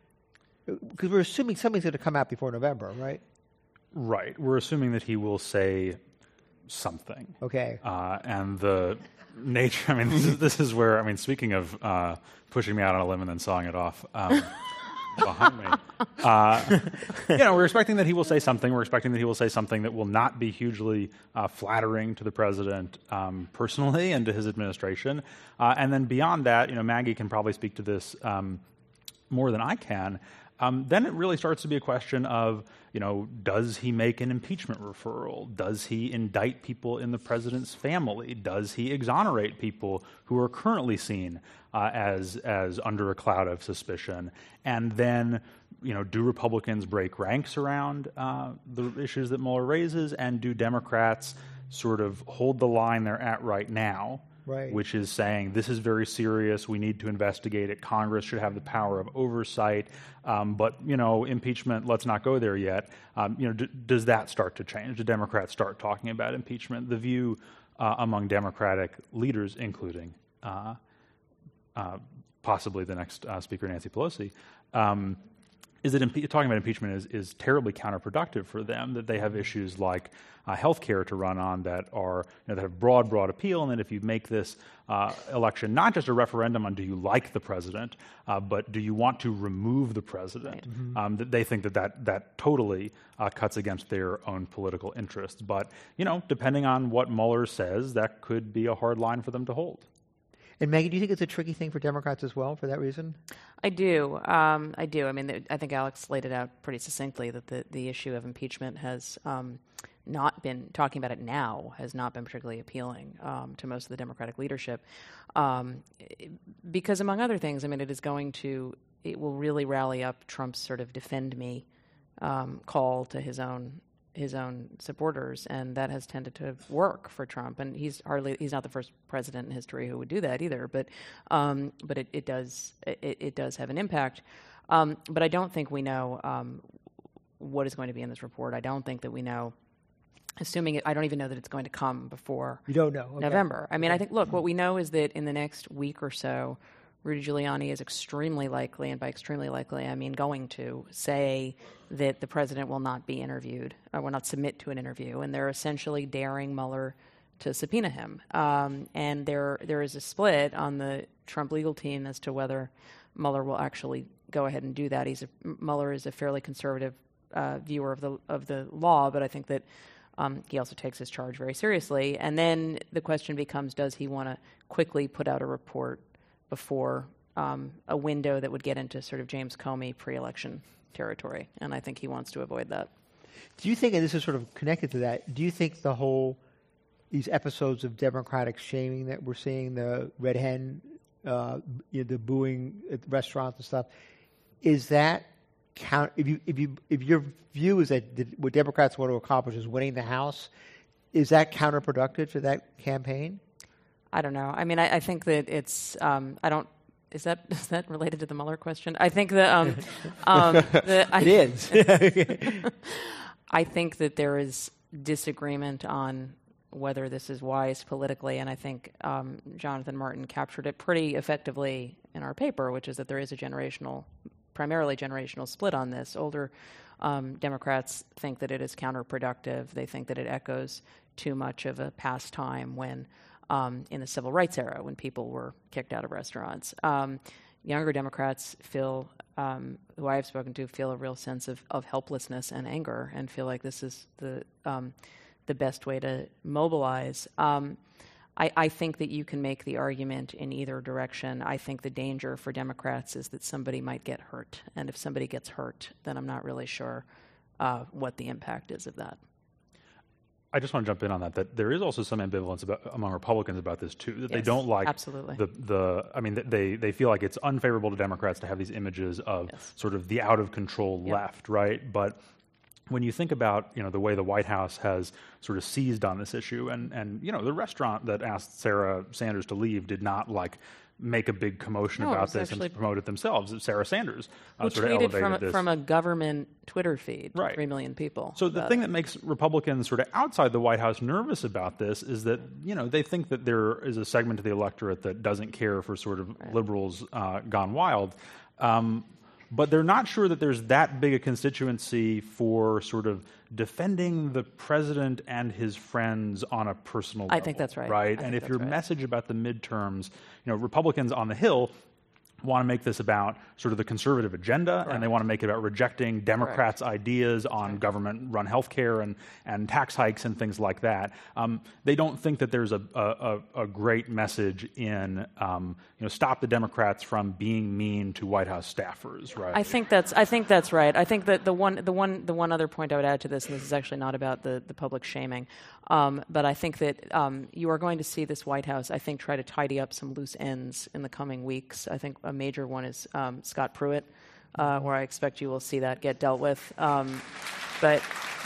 Because we're assuming something's going to come out before November, right? Right. We're assuming that he will say something. Okay. Uh, and the nature, I mean, this is, this is where, I mean, speaking of uh, pushing me out on a limb and then sawing it off, um, behind me. Uh, you know, we're expecting that he will say something. We're expecting that he will say something that will not be hugely uh, flattering to the president um, personally and to his administration. Uh, and then beyond that, you know, Maggie can probably speak to this um, more than I can. Um, then it really starts to be a question of, you know, does he make an impeachment referral? Does he indict people in the president's family? Does he exonerate people who are currently seen uh, as as under a cloud of suspicion? And then, you know, do Republicans break ranks around uh, the issues that Mueller raises? And do Democrats sort of hold the line they're at right now? Right. Which is saying this is very serious. We need to investigate it. Congress should have the power of oversight. Um, but, you know, impeachment, let's not go there yet. Um, you know, d- does that start to change? Do Democrats start talking about impeachment? The view uh, among Democratic leaders, including uh, uh, possibly the next uh, Speaker, Nancy Pelosi, um, is that impe- talking about impeachment is, is terribly counterproductive for them, that they have issues like uh, health care to run on that are, you know, that have broad, broad appeal, and that if you make this uh, election not just a referendum on do you like the president, uh, but do you want to remove the president, right. mm-hmm. um, that they think that that, that totally uh, cuts against their own political interests. But, you know, depending on what Mueller says, that could be a hard line for them to hold. And Maggie, do you think it's a tricky thing for Democrats as well for that reason? I do. Um, I do. I mean, th- I think Alex laid it out pretty succinctly that the, the issue of impeachment has um, not been, talking about it now, has not been particularly appealing um, to most of the Democratic leadership. Um, because among other things, I mean, it is going to, it will really rally up Trump's sort of defend me um, call to his own his own supporters, and that has tended to work for Trump. And he's hardly, he's not the first president in history who would do that either, but um, but it, it does it, it does have an impact. Um, but I don't think we know um, what is going to be in this report. I don't think that we know, assuming it, I don't even know that it's going to come before You don't know. Okay. November. I mean, I think, look, what we know is that in the next week or so, Rudy Giuliani is extremely likely, and by extremely likely, I mean going to, say that the president will not be interviewed, or will not submit to an interview, and they're essentially daring Mueller to subpoena him. Um, and there there is a split on the Trump legal team as to whether Mueller will actually go ahead and do that. He's a, Mueller is a fairly conservative uh, viewer of the of the law, but I think that um, he also takes his charge very seriously. And then the question becomes, does he want to quickly put out a report before um, a window that would get into sort of James Comey pre-election territory? And I think he wants to avoid that. Do you think, and this is sort of connected to that, do you think the whole, these episodes of Democratic shaming that we're seeing, the red hen, uh, you know, the booing at restaurants and stuff, is that count, if you, if you, if your view is that the, what Democrats want to accomplish is winning the House, is that counterproductive to that campaign? I don't know. I mean, I, I think that it's. Um, I don't. Is that is that related to the Mueller question? I think that. Um, um, the, I, it is. I think that there is disagreement on whether this is wise politically, and I think um, Jonathan Martin captured it pretty effectively in our paper, which is that there is a generational, primarily generational split on this. Older um, Democrats think that it is counterproductive. They think that it echoes too much of a past time when. Um, in the civil rights era, when people were kicked out of restaurants. Um, younger Democrats feel, um, who I have spoken to, feel a real sense of, of helplessness and anger, and feel like this is the um, the best way to mobilize. Um, I, I think that you can make the argument in either direction. I think the danger for Democrats is that somebody might get hurt, and if somebody gets hurt, then I'm not really sure uh, what the impact is of that. I just want to jump in on that, that there is also some ambivalence about, among Republicans about this, too, that yes, they don't like absolutely. the, the, I mean, they, they feel like it's unfavorable to Democrats to have these images of yes. sort of the out-of-control yep. left, right? But when you think about, you know, the way the White House has sort of seized on this issue, and, and you know, the restaurant that asked Sarah Sanders to leave did not, like, make a big commotion no, about this and promote it themselves. Sarah Sanders uh, sort of elevated from a, this. from a government Twitter feed, right. three million people. So the thing it. that makes Republicans sort of outside the White House nervous about this is that, you know, they think that there is a segment of the electorate that doesn't care for sort of right. liberals uh, gone wild. Um, but they're not sure that there's that big a constituency for sort of defending the president and his friends on a personal level. I think that's right. Right? I and if your right. message about the midterms, you know, Republicans on the Hill want to make this about sort of the conservative agenda, Correct. and they want to make it about rejecting Democrats' Correct. ideas on right. government-run health care and, and tax hikes and things like that. Um, they don't think that there's a, a, a great message in, um, you know, stop the Democrats from being mean to White House staffers, right? I think that's I think that's right. I think that the one the one the one other point I would add to this, and this is actually not about the, the public shaming, um, but I think that um, you are going to see this White House, I think, try to tidy up some loose ends in the coming weeks. I think a major one is um, Scott Pruitt, uh, where I expect you will see that get dealt with. Um, but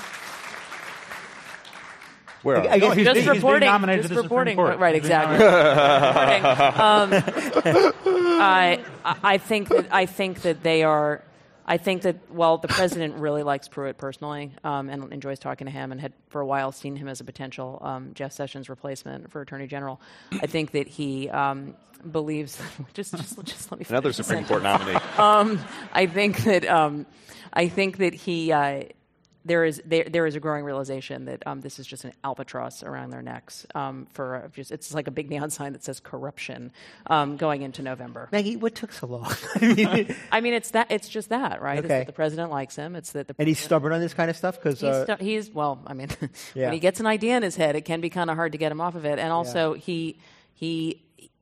where I, I guess no, he's, just he's reporting, being nominated just to the reporting, Supreme Court. Right? Exactly. um, I I think that I think that they are. I think that, well, the president really likes Pruitt personally um, and enjoys talking to him and had for a while seen him as a potential um, Jeff Sessions replacement for Attorney General. I think that he um, believes – just, just just let me finish Another the Supreme sentence. Court nominee. Um, I think that um, I think that he uh, – There is there, there is a growing realization that um, this is just an albatross around their necks. Um, for uh, just it's like a big neon sign that says corruption um, going into November. Maggie, what took so long? I mean, I mean, it's that it's just that, right? It's Okay. that the president likes him. It's that the and he's stubborn on this kind of stuff because he's, uh, stu- he's well. I mean, Yeah. when he gets an idea in his head, it can be kind of hard to get him off of it. And also, he he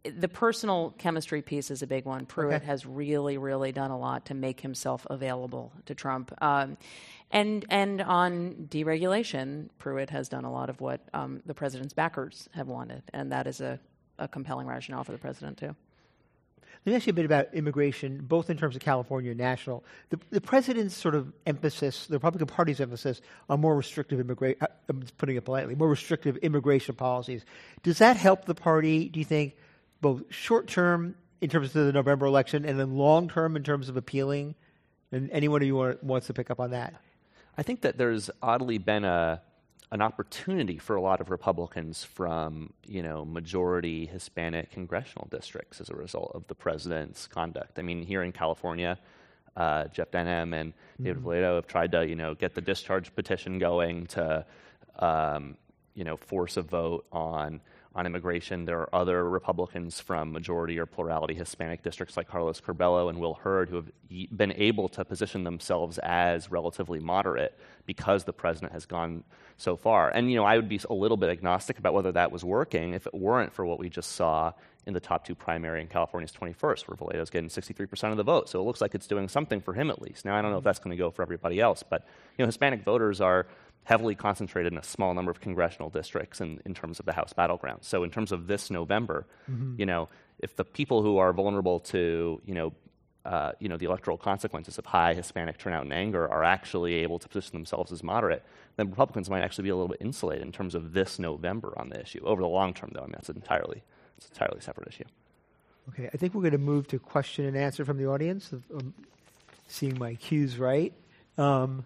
the personal chemistry piece is a big one. Pruitt Okay. has really, really done a lot to make himself available to Trump. Um, and and on deregulation, Pruitt has done a lot of what um, the president's backers have wanted, and that is a, a compelling rationale for the president, too. Let me ask you a bit about immigration, both in terms of California and national. The, the president's sort of emphasis, the Republican Party's emphasis on more restrictive immigration, I'm just putting it politely, more restrictive immigration policies. Does that help the party, do you think, both short-term in terms of the November election and then long-term in terms of appealing? And anyone of you want, wants to pick up on that? I think that there's oddly been a an opportunity for a lot of Republicans from, you know, majority Hispanic congressional districts as a result of the president's conduct. I mean, here in California, uh, Jeff Denham and mm-hmm. David Vallejo have tried to, you know, get the discharge petition going to, um, you know, force a vote on on immigration. There are other Republicans from majority or plurality Hispanic districts like Carlos Curbelo and Will Hurd who have y- been able to position themselves as relatively moderate because the president has gone so far. And, you know, I would be a little bit agnostic about whether that was working if it weren't for what we just saw in the top two primary in California's twenty-first, where Vallejo's getting sixty-three percent of the vote. So it looks like it's doing something for him at least. Now, I don't know if that's going to go for everybody else, but, you know, Hispanic voters are heavily concentrated in a small number of congressional districts in, in terms of the House battlegrounds. So in terms of this November, mm-hmm. you know, if the people who are vulnerable to, you know, uh, you know, the electoral consequences of high Hispanic turnout and anger are actually able to position themselves as moderate, then Republicans might actually be a little bit insulated in terms of this November on the issue. Over the long term, though, I mean, that's entirely, it's an entirely separate issue. Okay, I think we're going to move to question and answer from the audience. I'm seeing my cues right. Um,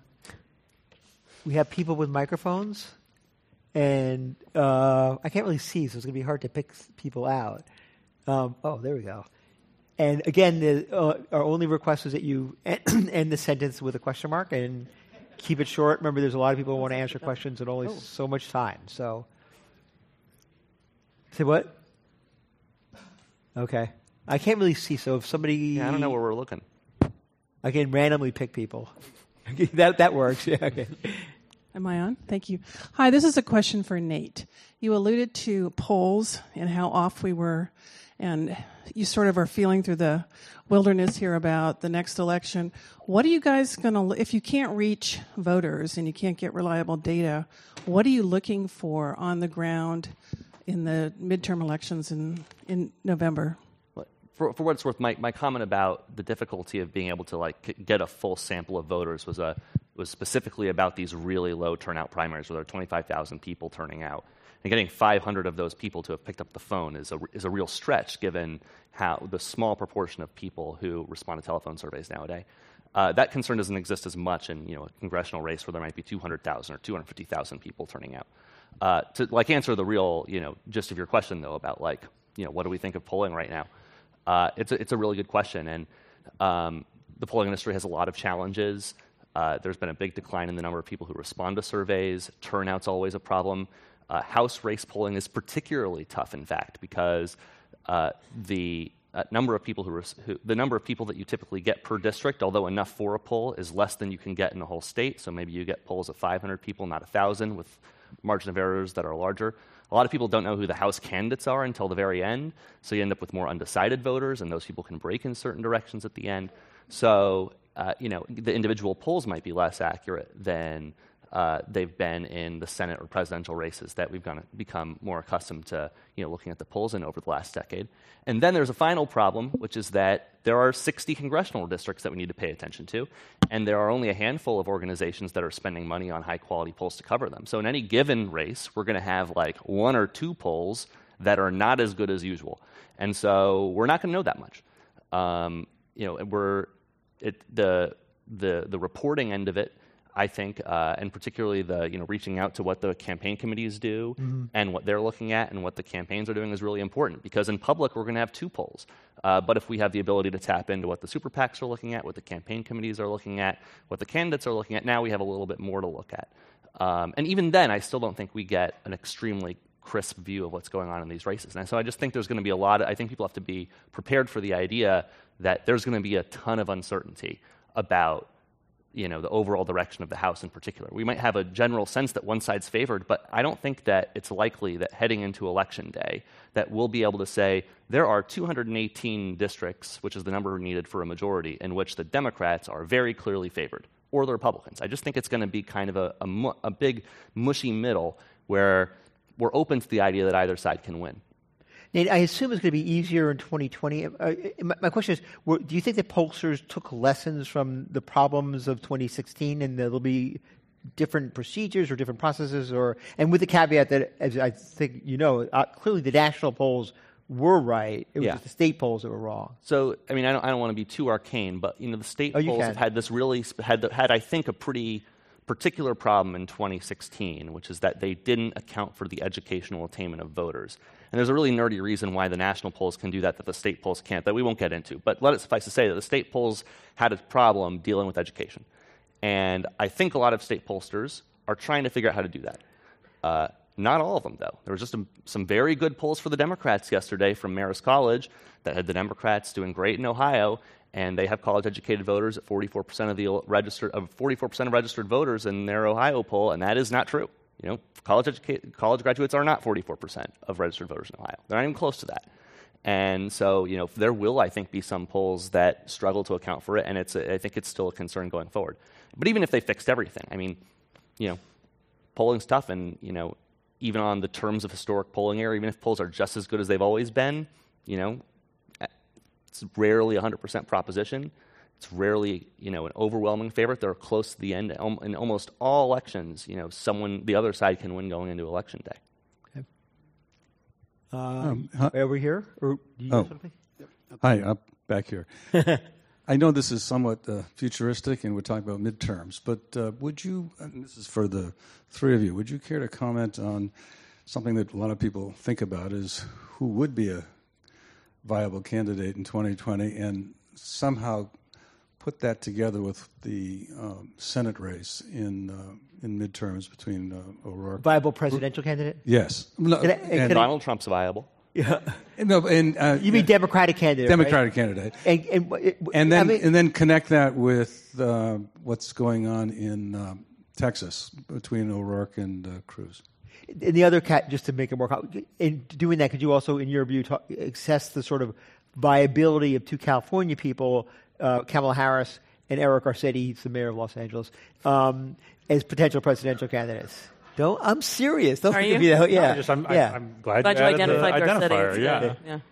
We have people with microphones, and uh, I can't really see, so it's going to be hard to pick people out. Um, oh, there we go. And again, the, uh, our only request is that you end the sentence with a question mark and keep it short. Remember, there's a lot of people who want to answer questions and only oh. so much time. So, say what? Okay. I can't really see, so if somebody... Yeah, I don't know where we're looking. I can randomly pick people. that that works. Yeah, okay. Am I on? Thank you. Hi, this is a question for Nate. You alluded to polls and how off we were, and you sort of are feeling through the wilderness here about the next election. What are you guys going to, if you can't reach voters and you can't get reliable data, what are you looking for on the ground in the midterm elections in, in November? For, for what it's worth, my, my comment about the difficulty of being able to like get a full sample of voters was a was specifically about these really low turnout primaries where there are twenty-five thousand people turning out, and getting five hundred of those people to have picked up the phone is a is a real stretch given how the small proportion of people who respond to telephone surveys nowadays. Uh, that concern doesn't exist as much in you know a congressional race where there might be two hundred thousand or two hundred fifty thousand people turning out. Uh, to like answer the real you know gist of your question though about like you know what do we think of polling right now. Uh, it's, a, it's a really good question, and um, the polling industry has a lot of challenges. Uh, there's been a big decline in the number of people who respond to surveys. Turnout's always a problem. Uh, House race polling is particularly tough, in fact, because uh, the uh, number of people who, res- who the number of people that you typically get per district, although enough for a poll, is less than you can get in a whole state. So maybe you get polls of five hundred people, not one thousand, with margin of errors that are larger. A lot of people don't know who the House candidates are until the very end, so you end up with more undecided voters, and those people can break in certain directions at the end. So, uh, you know, the individual polls might be less accurate than uh, they've been in the Senate or presidential races that we've gonna become more accustomed to, you know, looking at the polls in over the last decade. And then there's a final problem, which is that there are sixty congressional districts that we need to pay attention to, and there are only a handful of organizations that are spending money on high-quality polls to cover them. So in any given race, we're going to have like one or two polls that are not as good as usual, and so we're not going to know that much. Um, you know, we're it, the the the reporting end of it. I think, uh, and particularly the you know reaching out to what the campaign committees do mm-hmm. and what they're looking at and what the campaigns are doing is really important, because in public we're going to have two polls. Uh, but if we have the ability to tap into what the super PACs are looking at, what the campaign committees are looking at, what the candidates are looking at, now we have a little bit more to look at. Um, and even then, I still don't think we get an extremely crisp view of what's going on in these races. And so I just think there's going to be a lot of, I think people have to be prepared for the idea that there's going to be a ton of uncertainty about you know, the overall direction of the House in particular. We might have a general sense that one side's favored, but I don't think that it's likely that heading into Election Day that we'll be able to say there are two hundred eighteen districts, which is the number needed for a majority, in which the Democrats are very clearly favored, or the Republicans. I just think it's going to be kind of a, a, mu- a big, mushy middle where we're open to the idea that either side can win. Nate, I assume it's going to be easier in twenty twenty. Uh, my, my question is, were, do you think that pollsters took lessons from the problems of twenty sixteen and there'll be different procedures or different processes? Or, and with the caveat that, as I think you know, uh, clearly the national polls were right. It was Yeah. just the state polls that were wrong. So, I mean, I don't, I don't want to be too arcane, but, you know, the state Oh, you polls can. have had this really, sp- had, the, had, I think, a pretty particular problem in twenty sixteen, which is that they didn't account for the educational attainment of voters. And there's a really nerdy reason why the national polls can do that that the state polls can't, that we won't get into. But let it suffice to say that the state polls had a problem dealing with education. And I think a lot of state pollsters are trying to figure out how to do that. Uh, not all of them, though. There was just a, some very good polls for the Democrats yesterday from Marist College that had the Democrats doing great in Ohio, and they have college-educated voters at forty-four percent of the registered of forty-four percent of registered voters in their Ohio poll, and that is not true. You know, college educa- college graduates are not forty-four percent of registered voters in Ohio. They're not even close to that. And so, you know, there will, I think, be some polls that struggle to account for it, and it's a, I think it's still a concern going forward. But even if they fixed everything, I mean, you know, polling's tough, and, you know, even on the terms of historic polling error, even if polls are just as good as they've always been, you know, it's rarely a one hundred percent proposition. It's rarely, you know, an overwhelming favorite. They're close to the end. In almost all elections, you know, someone, the other side can win going into Election Day. Okay. Uh, Um, huh? over here? Or do you Oh. have something? Hi, up back here. I know this is somewhat uh, futuristic, and we're talking about midterms, but uh, would you, and this is for the three of you, would you care to comment on something that a lot of people think about is who would be a viable candidate in twenty twenty, and somehow put that together with the um, Senate race in uh, in midterms between uh, O'Rourke? Viable presidential candidate? Yes. No, Can I- and, can I- Donald Trump's viable. Yeah. no, and, uh, You mean Democratic candidate, Democratic candidate. right? And, and, And then, I mean, and then connect that with uh, what's going on in um, Texas between O'Rourke and uh, Cruz. and the other cat, just to make it more complicated, in doing that, could you also, in your view, talk, assess the sort of viability of two California people, uh, Kamala Harris and Eric Garcetti, he's the mayor of Los Angeles, um, as potential presidential candidates? Don't, I'm serious. Don't Are think of you? me that. Yeah. Just, I'm, yeah. I, I'm glad, Glad you you added identified the Garcetti. identifier. It's Yeah. good. yeah.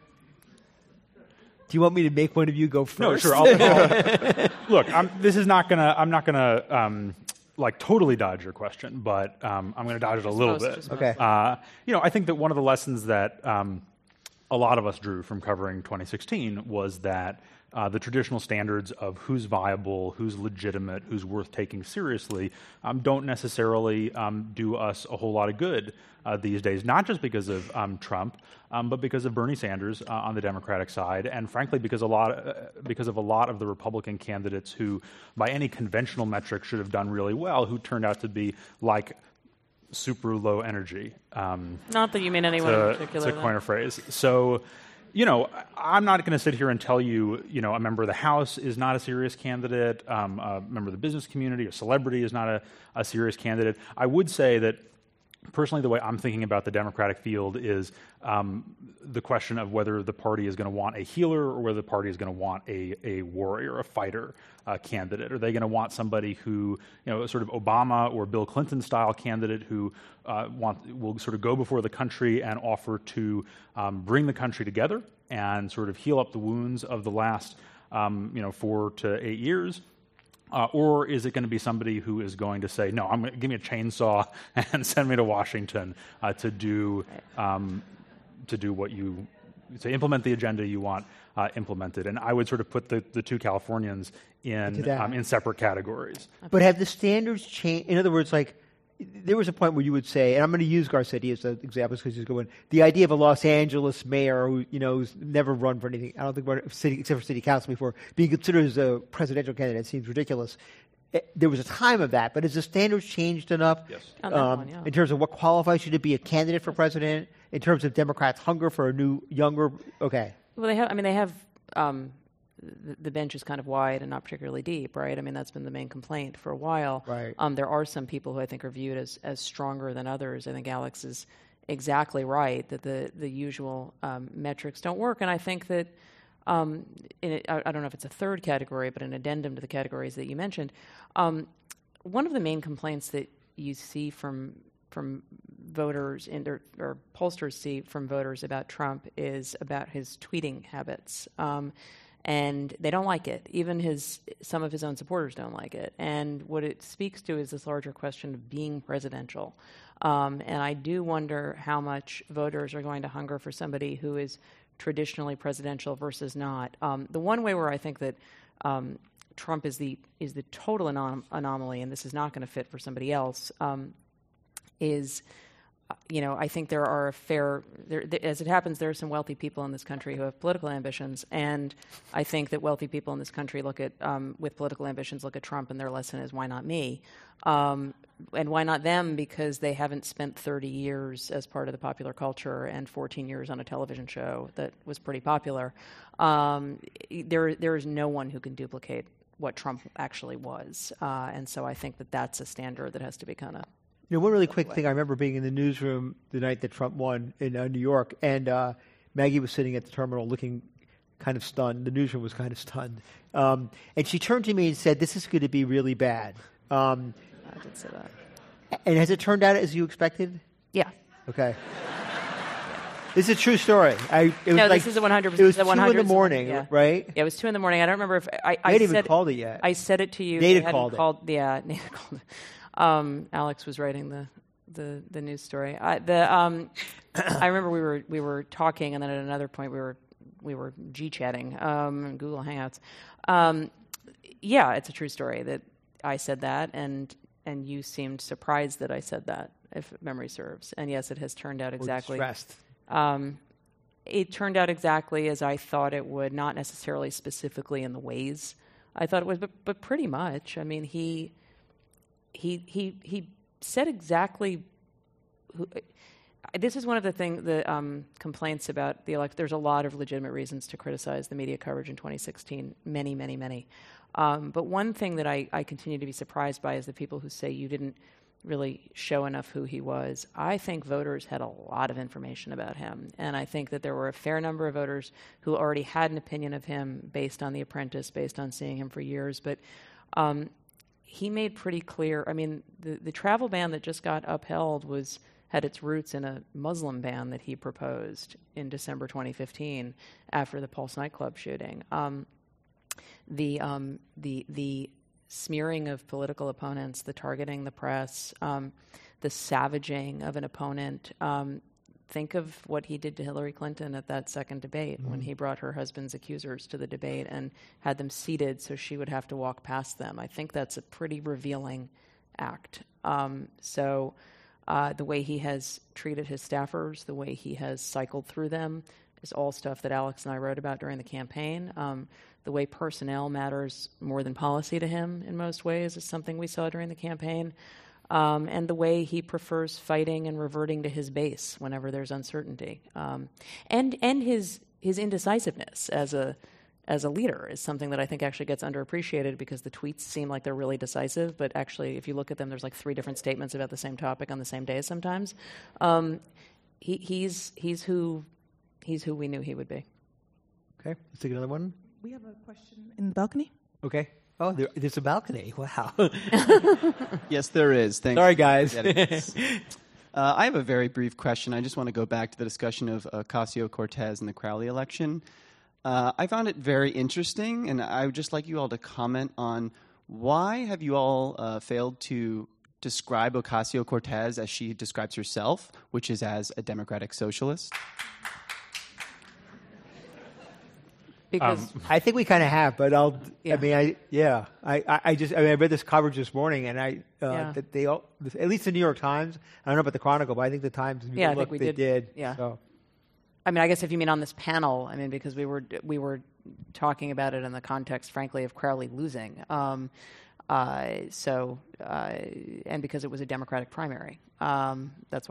Do you want me to make one of you go first? No, sure. I'll, I'll, look, I'm, this is not gonna. I'm not gonna um, like totally dodge your question, but um, I'm gonna dodge it a little most, bit. just Okay. Uh, you know, I think that one of the lessons that um, a lot of us drew from covering twenty sixteen was that uh, the traditional standards of who's viable, who's legitimate, who's worth taking seriously um, don't necessarily um, do us a whole lot of good uh, these days, not just because of um, Trump, um, but because of Bernie Sanders uh, on the Democratic side, and frankly because a lot uh, because of a lot of the Republican candidates who, by any conventional metric, should have done really well, who turned out to be like super low energy. Um, Not that you mean anyone in to, particular. to coin a phrase. So, you know, I'm not going to sit here and tell you, you know, a member of the House is not a serious candidate, um, a member of the business community, a celebrity is not a, a serious candidate. I would say that personally, the way I'm thinking about the Democratic field is um, the question of whether the party is going to want a healer or whether the party is going to want a, a warrior, a fighter uh, candidate. Are they going to want somebody who, you know, sort of Obama or Bill Clinton style candidate who uh, want, will sort of go before the country and offer to um, bring the country together and sort of heal up the wounds of the last, um, you know, four to eight years? Uh, or is it going to be somebody who is going to say, no, I'm going to give me a chainsaw and send me to Washington uh, to do um, to do what you to implement the agenda you want uh, implemented? And I would sort of put the, the two Californians in um, in separate categories. But have the standards changed? In other words, like, there was a point where you would say, and I'm going to use Garcetti as an example because he's going, the idea of a Los Angeles mayor who, you know, who's never run for anything, I don't think run city, except for city council before, being considered as a presidential candidate seems ridiculous. It, there was a time of that, but has the standards changed enough Yes. On that um, one, yeah. in terms of what qualifies you to be a candidate for president, in terms of Democrats' hunger for a new, younger, okay. Well, they have. I mean, they have um, the, the bench is kind of wide and not particularly deep, right? I mean, that's been the main complaint for a while. Right. Um, there are some people who I think are viewed as, as stronger than others. I think Alex is exactly right that the, the usual um, metrics don't work. And I think that, um, in a, I, I don't know if it's a third category, but an addendum to the categories that you mentioned, um, one of the main complaints that you see from from voters in, or, or pollsters see from voters about Trump is about his tweeting habits. Um, and they don't like it. Even his some of his own supporters don't like it. And what it speaks to is this larger question of being presidential. Um, and I do wonder how much voters are going to hunger for somebody who is traditionally presidential versus not. Um, the one way where I think that um, Trump is the is the total anom- anomaly, and this is not going to fit for somebody else, um, is, you know, I think there are a fair, there, th- as it happens, there are some wealthy people in this country who have political ambitions, and I think that wealthy people in this country look at, um, with political ambitions, look at Trump, and their lesson is, why not me? Um, and why not them? Because they haven't spent thirty years as part of the popular culture and fourteen years on a television show that was pretty popular. Um, there, there is no one who can duplicate what Trump actually was, uh, and so I think that that's a standard that has to be kind of. You know, one really quick thing, I remember being in the newsroom the night that Trump won in uh, New York, and uh, Maggie was sitting at the terminal looking kind of stunned. The newsroom was kind of stunned. Um, and she turned to me and said, "This is going to be really bad." Um, I did say that. And has it turned out as you expected? Yeah. Okay. This is a true story. I, it was no, like, this is a one hundred percent. It was two one hundred in the morning, yeah. right? Yeah, it was two in the morning. I don't remember if I, I I hadn't said even called it yet. I said it to you. Nate had had called it. called, yeah, Nate had called it. Um, Alex was writing the, the, the news story. I, the, um, I remember we were we were talking, and then at another point we were we were G-chatting, um, Google Hangouts. Um, yeah, it's a true story that I said that, and and you seemed surprised that I said that, if memory serves. And yes, it has turned out exactly. Or distressed. Um, it turned out exactly as I thought it would, not necessarily specifically in the ways I thought it would, but but pretty much. I mean, he. He he he said exactly. Who, this is one of the thing the um, complaints about the election. There's a lot of legitimate reasons to criticize the media coverage in twenty sixteen. Many, many, many. Um, but one thing that I, I continue to be surprised by is the people who say you didn't really show enough who he was. I think voters had a lot of information about him, and I think that there were a fair number of voters who already had an opinion of him based on The Apprentice, based on seeing him for years. But um, he made pretty clear, I mean, the, the travel ban that just got upheld was had its roots in a Muslim ban that he proposed in December twenty fifteen after the Pulse nightclub shooting. Um, the um, the the smearing of political opponents, the targeting the press, um, the savaging of an opponent. Um, think of what he did to Hillary Clinton at that second debate mm-hmm. when he brought her husband's accusers to the debate and had them seated so she would have to walk past them. I think that's a pretty revealing act. Um, so uh, the way he has treated his staffers, the way he has cycled through them is all stuff that Alex and I wrote about during the campaign. Um, the way personnel matters more than policy to him in most ways is something we saw during the campaign. Um, and the way he prefers fighting and reverting to his base whenever there's uncertainty, um, and and his his indecisiveness as a as a leader is something that I think actually gets underappreciated because the tweets seem like they're really decisive, but actually, if you look at them, there's like three different statements about the same topic on the same day sometimes. Um, he, he's he's who he's who we knew he would be. Okay, let's take another one. We have a question in the balcony. Okay. Oh, there, there's a balcony. Wow. Yes, there is. Thanks. Sorry, guys. uh, I have a very brief question. I just want to go back to the discussion of uh, Ocasio-Cortez and the Crowley election. Uh, I found it very interesting, and I would just like you all to comment on why have you all uh, failed to describe Ocasio-Cortez as she describes herself, which is as a democratic socialist? Because um, I think we kind of have, but I'll. Yeah. I mean, I yeah. I, I, I just. I mean, I read this coverage this morning, and I uh, Yeah. that they all, at least the New York Times. I don't know about the Chronicle, but I think the Times. If you Yeah, I look, think we they did. did. Yeah. So. I mean, I guess if you mean on this panel, I mean, because we were we were talking about it in the context, frankly, of Crowley losing. Um, uh, so, uh, and because it was a Democratic primary, um, that's why.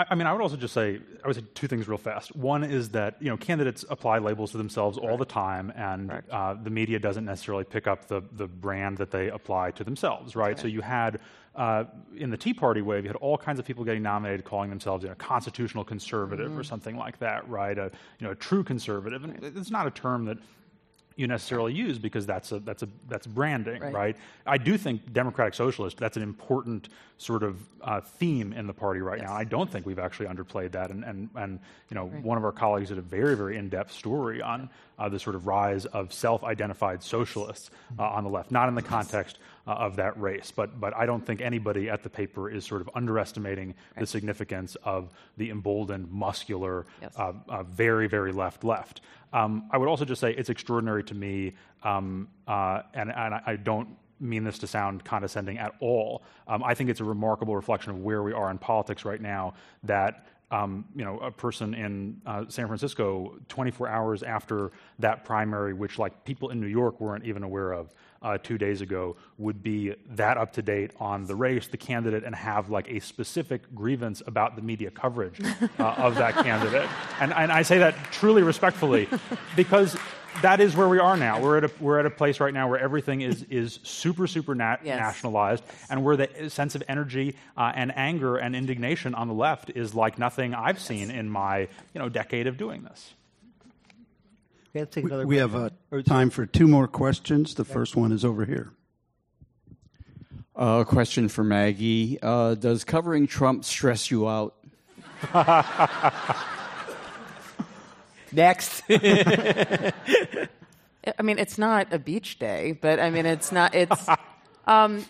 I mean, I would also just say, I would say two things real fast. One is that, you know, candidates apply labels to themselves all the time, and uh, the media doesn't necessarily pick up the, the brand that they apply to themselves, right? right. So you had, uh, in the Tea Party wave, you had all kinds of people getting nominated calling themselves, you know, constitutional conservative mm-hmm. or something like that, right? A, you know, a true conservative. And it's not a term that you necessarily use because that's a that's a that's branding, right? right? I do think democratic socialist, that's an important sort of uh, theme in the party right yes. now. I don't think we've actually underplayed that, and and, and you know, right. one of our colleagues did a very very in-depth story on uh, the sort of rise of self-identified socialists uh, on the left, not in the context uh, of that race, but but I don't think anybody at the paper is sort of underestimating right. the significance of the emboldened, muscular, yes. uh, uh, very very left left. Um, I would also just say it's extraordinary to me, um, uh, and, and I don't mean this to sound condescending at all. Um, I think it's a remarkable reflection of where we are in politics right now that um, you know, a person in uh, San Francisco, twenty-four hours after that primary, which like people in New York weren't even aware of uh, two days ago, would be that up to date on the race, the candidate, and have like a specific grievance about the media coverage uh, of that candidate. And, and I say that truly respectfully, because that is where we are now. We're at a we're at a place right now where everything is is super super nat- yes. nationalized, and where the sense of energy uh, and anger and indignation on the left is like nothing I've seen yes. in my you know decade of doing this. Okay, let's take another we, we have uh, time for two more questions. The okay. first one is over here. A uh, question for Maggie: uh, does covering Trump stress you out? Next. I mean, it's not a beach day, but I mean, it's not, it's, um,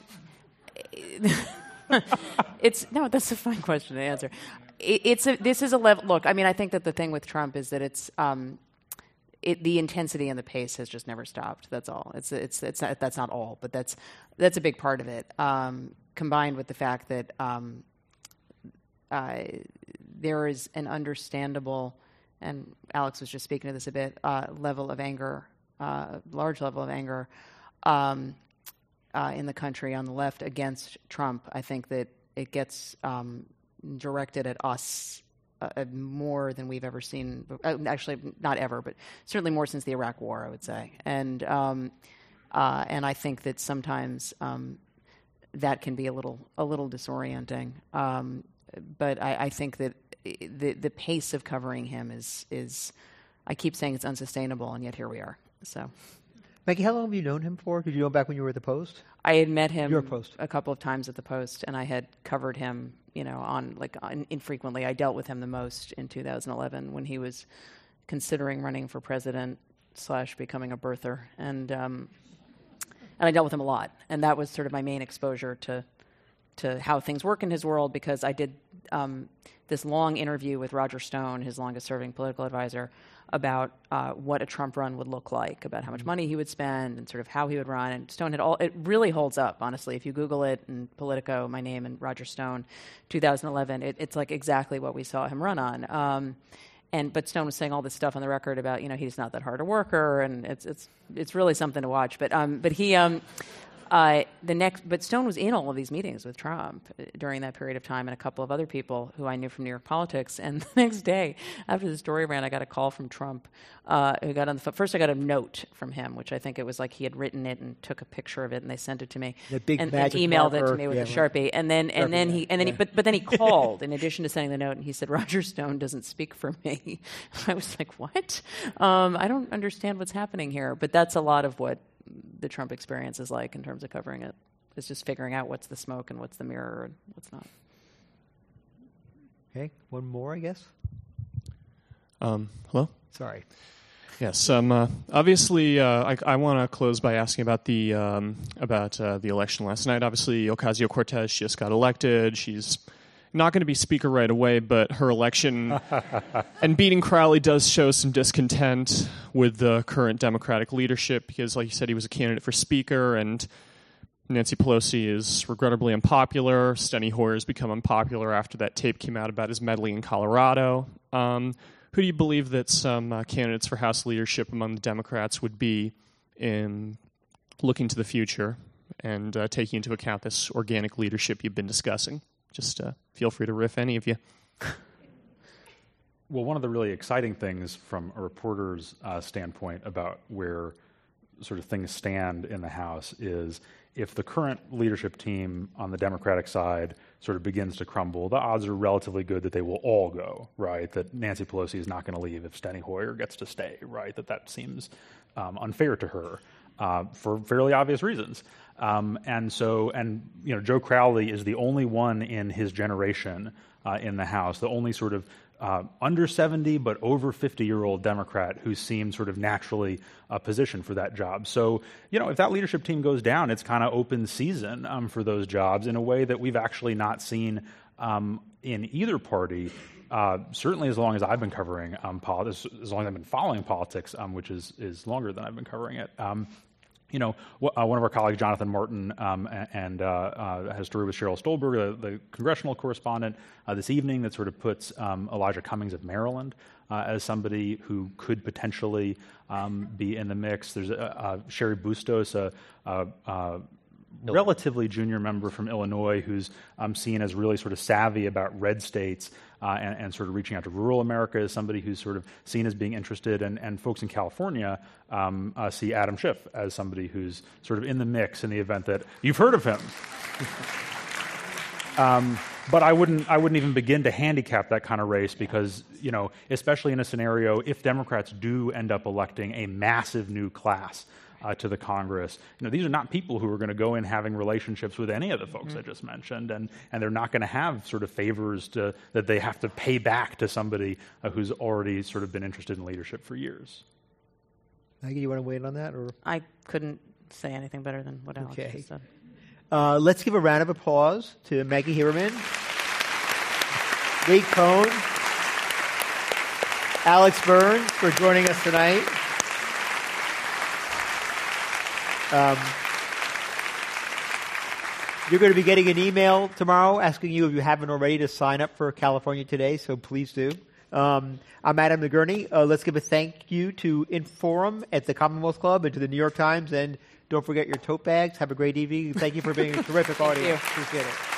it's, no, that's a fine question to answer. It, it's a, this is a level, look, I mean, I think that the thing with Trump is that it's, um, it, the intensity and the pace has just never stopped. That's all. It's, it's, it's not, that's not all, but that's, that's a big part of it. Um, combined with the fact that, um, uh, there is an understandable, and Alex was just speaking to this a bit, uh, level of anger, uh, large level of anger um, uh, in the country on the left against Trump. I think that it gets um, directed at us uh, more than we've ever seen. Uh, actually, not ever, but certainly more since the Iraq War, I would say. And um, uh, and I think that sometimes um, that can be a little a little disorienting. Um, but I, I think that The the pace of covering him is is I keep saying it's unsustainable, and yet here we are. So, Maggie, how long have you known him for? Did you know back when you were at the Post? I had met him Your Post. a couple of times at the Post, and I had covered him, you know, on like on, infrequently. I dealt with him the most in two thousand eleven when he was considering running for president slash becoming a birther, and um, and I dealt with him a lot, and that was sort of my main exposure to to how things work in his world, because I did um, this long interview with Roger Stone, his longest-serving political advisor, about uh, what a Trump run would look like, about how much money he would spend and sort of how he would run. And Stone had all, it really holds up, honestly. If you Google it and Politico, my name and Roger Stone, two thousand eleven, it, it's like exactly what we saw him run on. Um, and but Stone was saying all this stuff on the record about, you know, he's not that hard a worker, and it's it's it's really something to watch. But um, but he. Um, Uh, the next, but Stone was in all of these meetings with Trump during that period of time, and a couple of other people who I knew from New York politics. And the next day, after the story ran, I got a call from Trump. Uh, who got on the first, I got a note from him, which I think it was like he had written it and took a picture of it, and they sent it to me, the big and, magic and emailed marker. it to me with yeah, a Sharpie. And then, Sharpie, and then he, and then yeah. he, but but then he called in addition to sending the note, and he said, "Roger Stone doesn't speak for me." I was like, "What? Um, I don't understand what's happening here." But that's a lot of what the Trump experience is like in terms of covering it. It's just figuring out what's the smoke and what's the mirror and what's not. Okay, one more, I guess. Um, hello? Sorry. Yes. Um, uh, obviously, uh, I, I want to close by asking about the um, about uh, the election last night. Obviously, Ocasio-Cortez just got elected. She's not going to be speaker right away, but her election and beating Crowley does show some discontent with the current Democratic leadership because, like you said, he was a candidate for speaker, and Nancy Pelosi is regrettably unpopular. Steny Hoyer has become unpopular after that tape came out about his meddling in Colorado. Um, who do you believe that some uh, candidates for House leadership among the Democrats would be in looking to the future and uh, taking into account this organic leadership you've been discussing? Just uh, feel free to riff, any of you. Well, one of the really exciting things from a reporter's uh, standpoint about where sort of things stand in the House is if the current leadership team on the Democratic side sort of begins to crumble, the odds are relatively good that they will all go, right? That Nancy Pelosi is not going to leave if Steny Hoyer gets to stay, right? That that seems um, unfair to her uh, for fairly obvious reasons. Um, and so, and, you know, Joe Crowley is the only one in his generation uh, in the House, the only sort of Uh, under seventy but over fifty-year-old Democrat who seemed sort of naturally uh, positioned for that job. So, you know, if that leadership team goes down, it's kind of open season um, for those jobs in a way that we've actually not seen um, in either party, uh, certainly as long as I've been covering um, politics, as long as I've been following politics, um, which is, is longer than I've been covering it. Um, You know, uh, one of our colleagues, Jonathan Martin, um, and uh, uh, has a story with Cheryl Stolberg, the, the congressional correspondent, uh, this evening that sort of puts um, Elijah Cummings of Maryland uh, as somebody who could potentially um, be in the mix. There's uh, uh, Sherry Bustos, a, a, a relatively junior member from Illinois who's um, seen as really sort of savvy about red states uh, and, and sort of reaching out to rural America, as somebody who's sort of seen as being interested. And, and folks in California um, uh, see Adam Schiff as somebody who's sort of in the mix in the event that you've heard of him. um, but I wouldn't, I wouldn't even begin to handicap that kind of race because, you know, especially in a scenario if Democrats do end up electing a massive new class Uh, to the Congress. You know, these are not people who are going to go in having relationships with any of the folks mm-hmm. I just mentioned, and, and they're not going to have sort of favors to, that they have to pay back to somebody uh, who's already sort of been interested in leadership for years. Maggie, you want to weigh in on that? Or I couldn't say anything better than what Alex okay. just said. Uh, let's give a round of applause to Maggie Haberman, Lee Cohn, Alex Burns for joining us tonight. Um, you're going to be getting an email tomorrow asking you, if you haven't already, to sign up for California Today, so please do. Um, I'm Adam McGurney. Uh, let's give a thank you to Inforum at the Commonwealth Club and to the New York Times, and don't forget your tote bags. Have a great evening. Thank you for being a terrific audience. Appreciate it.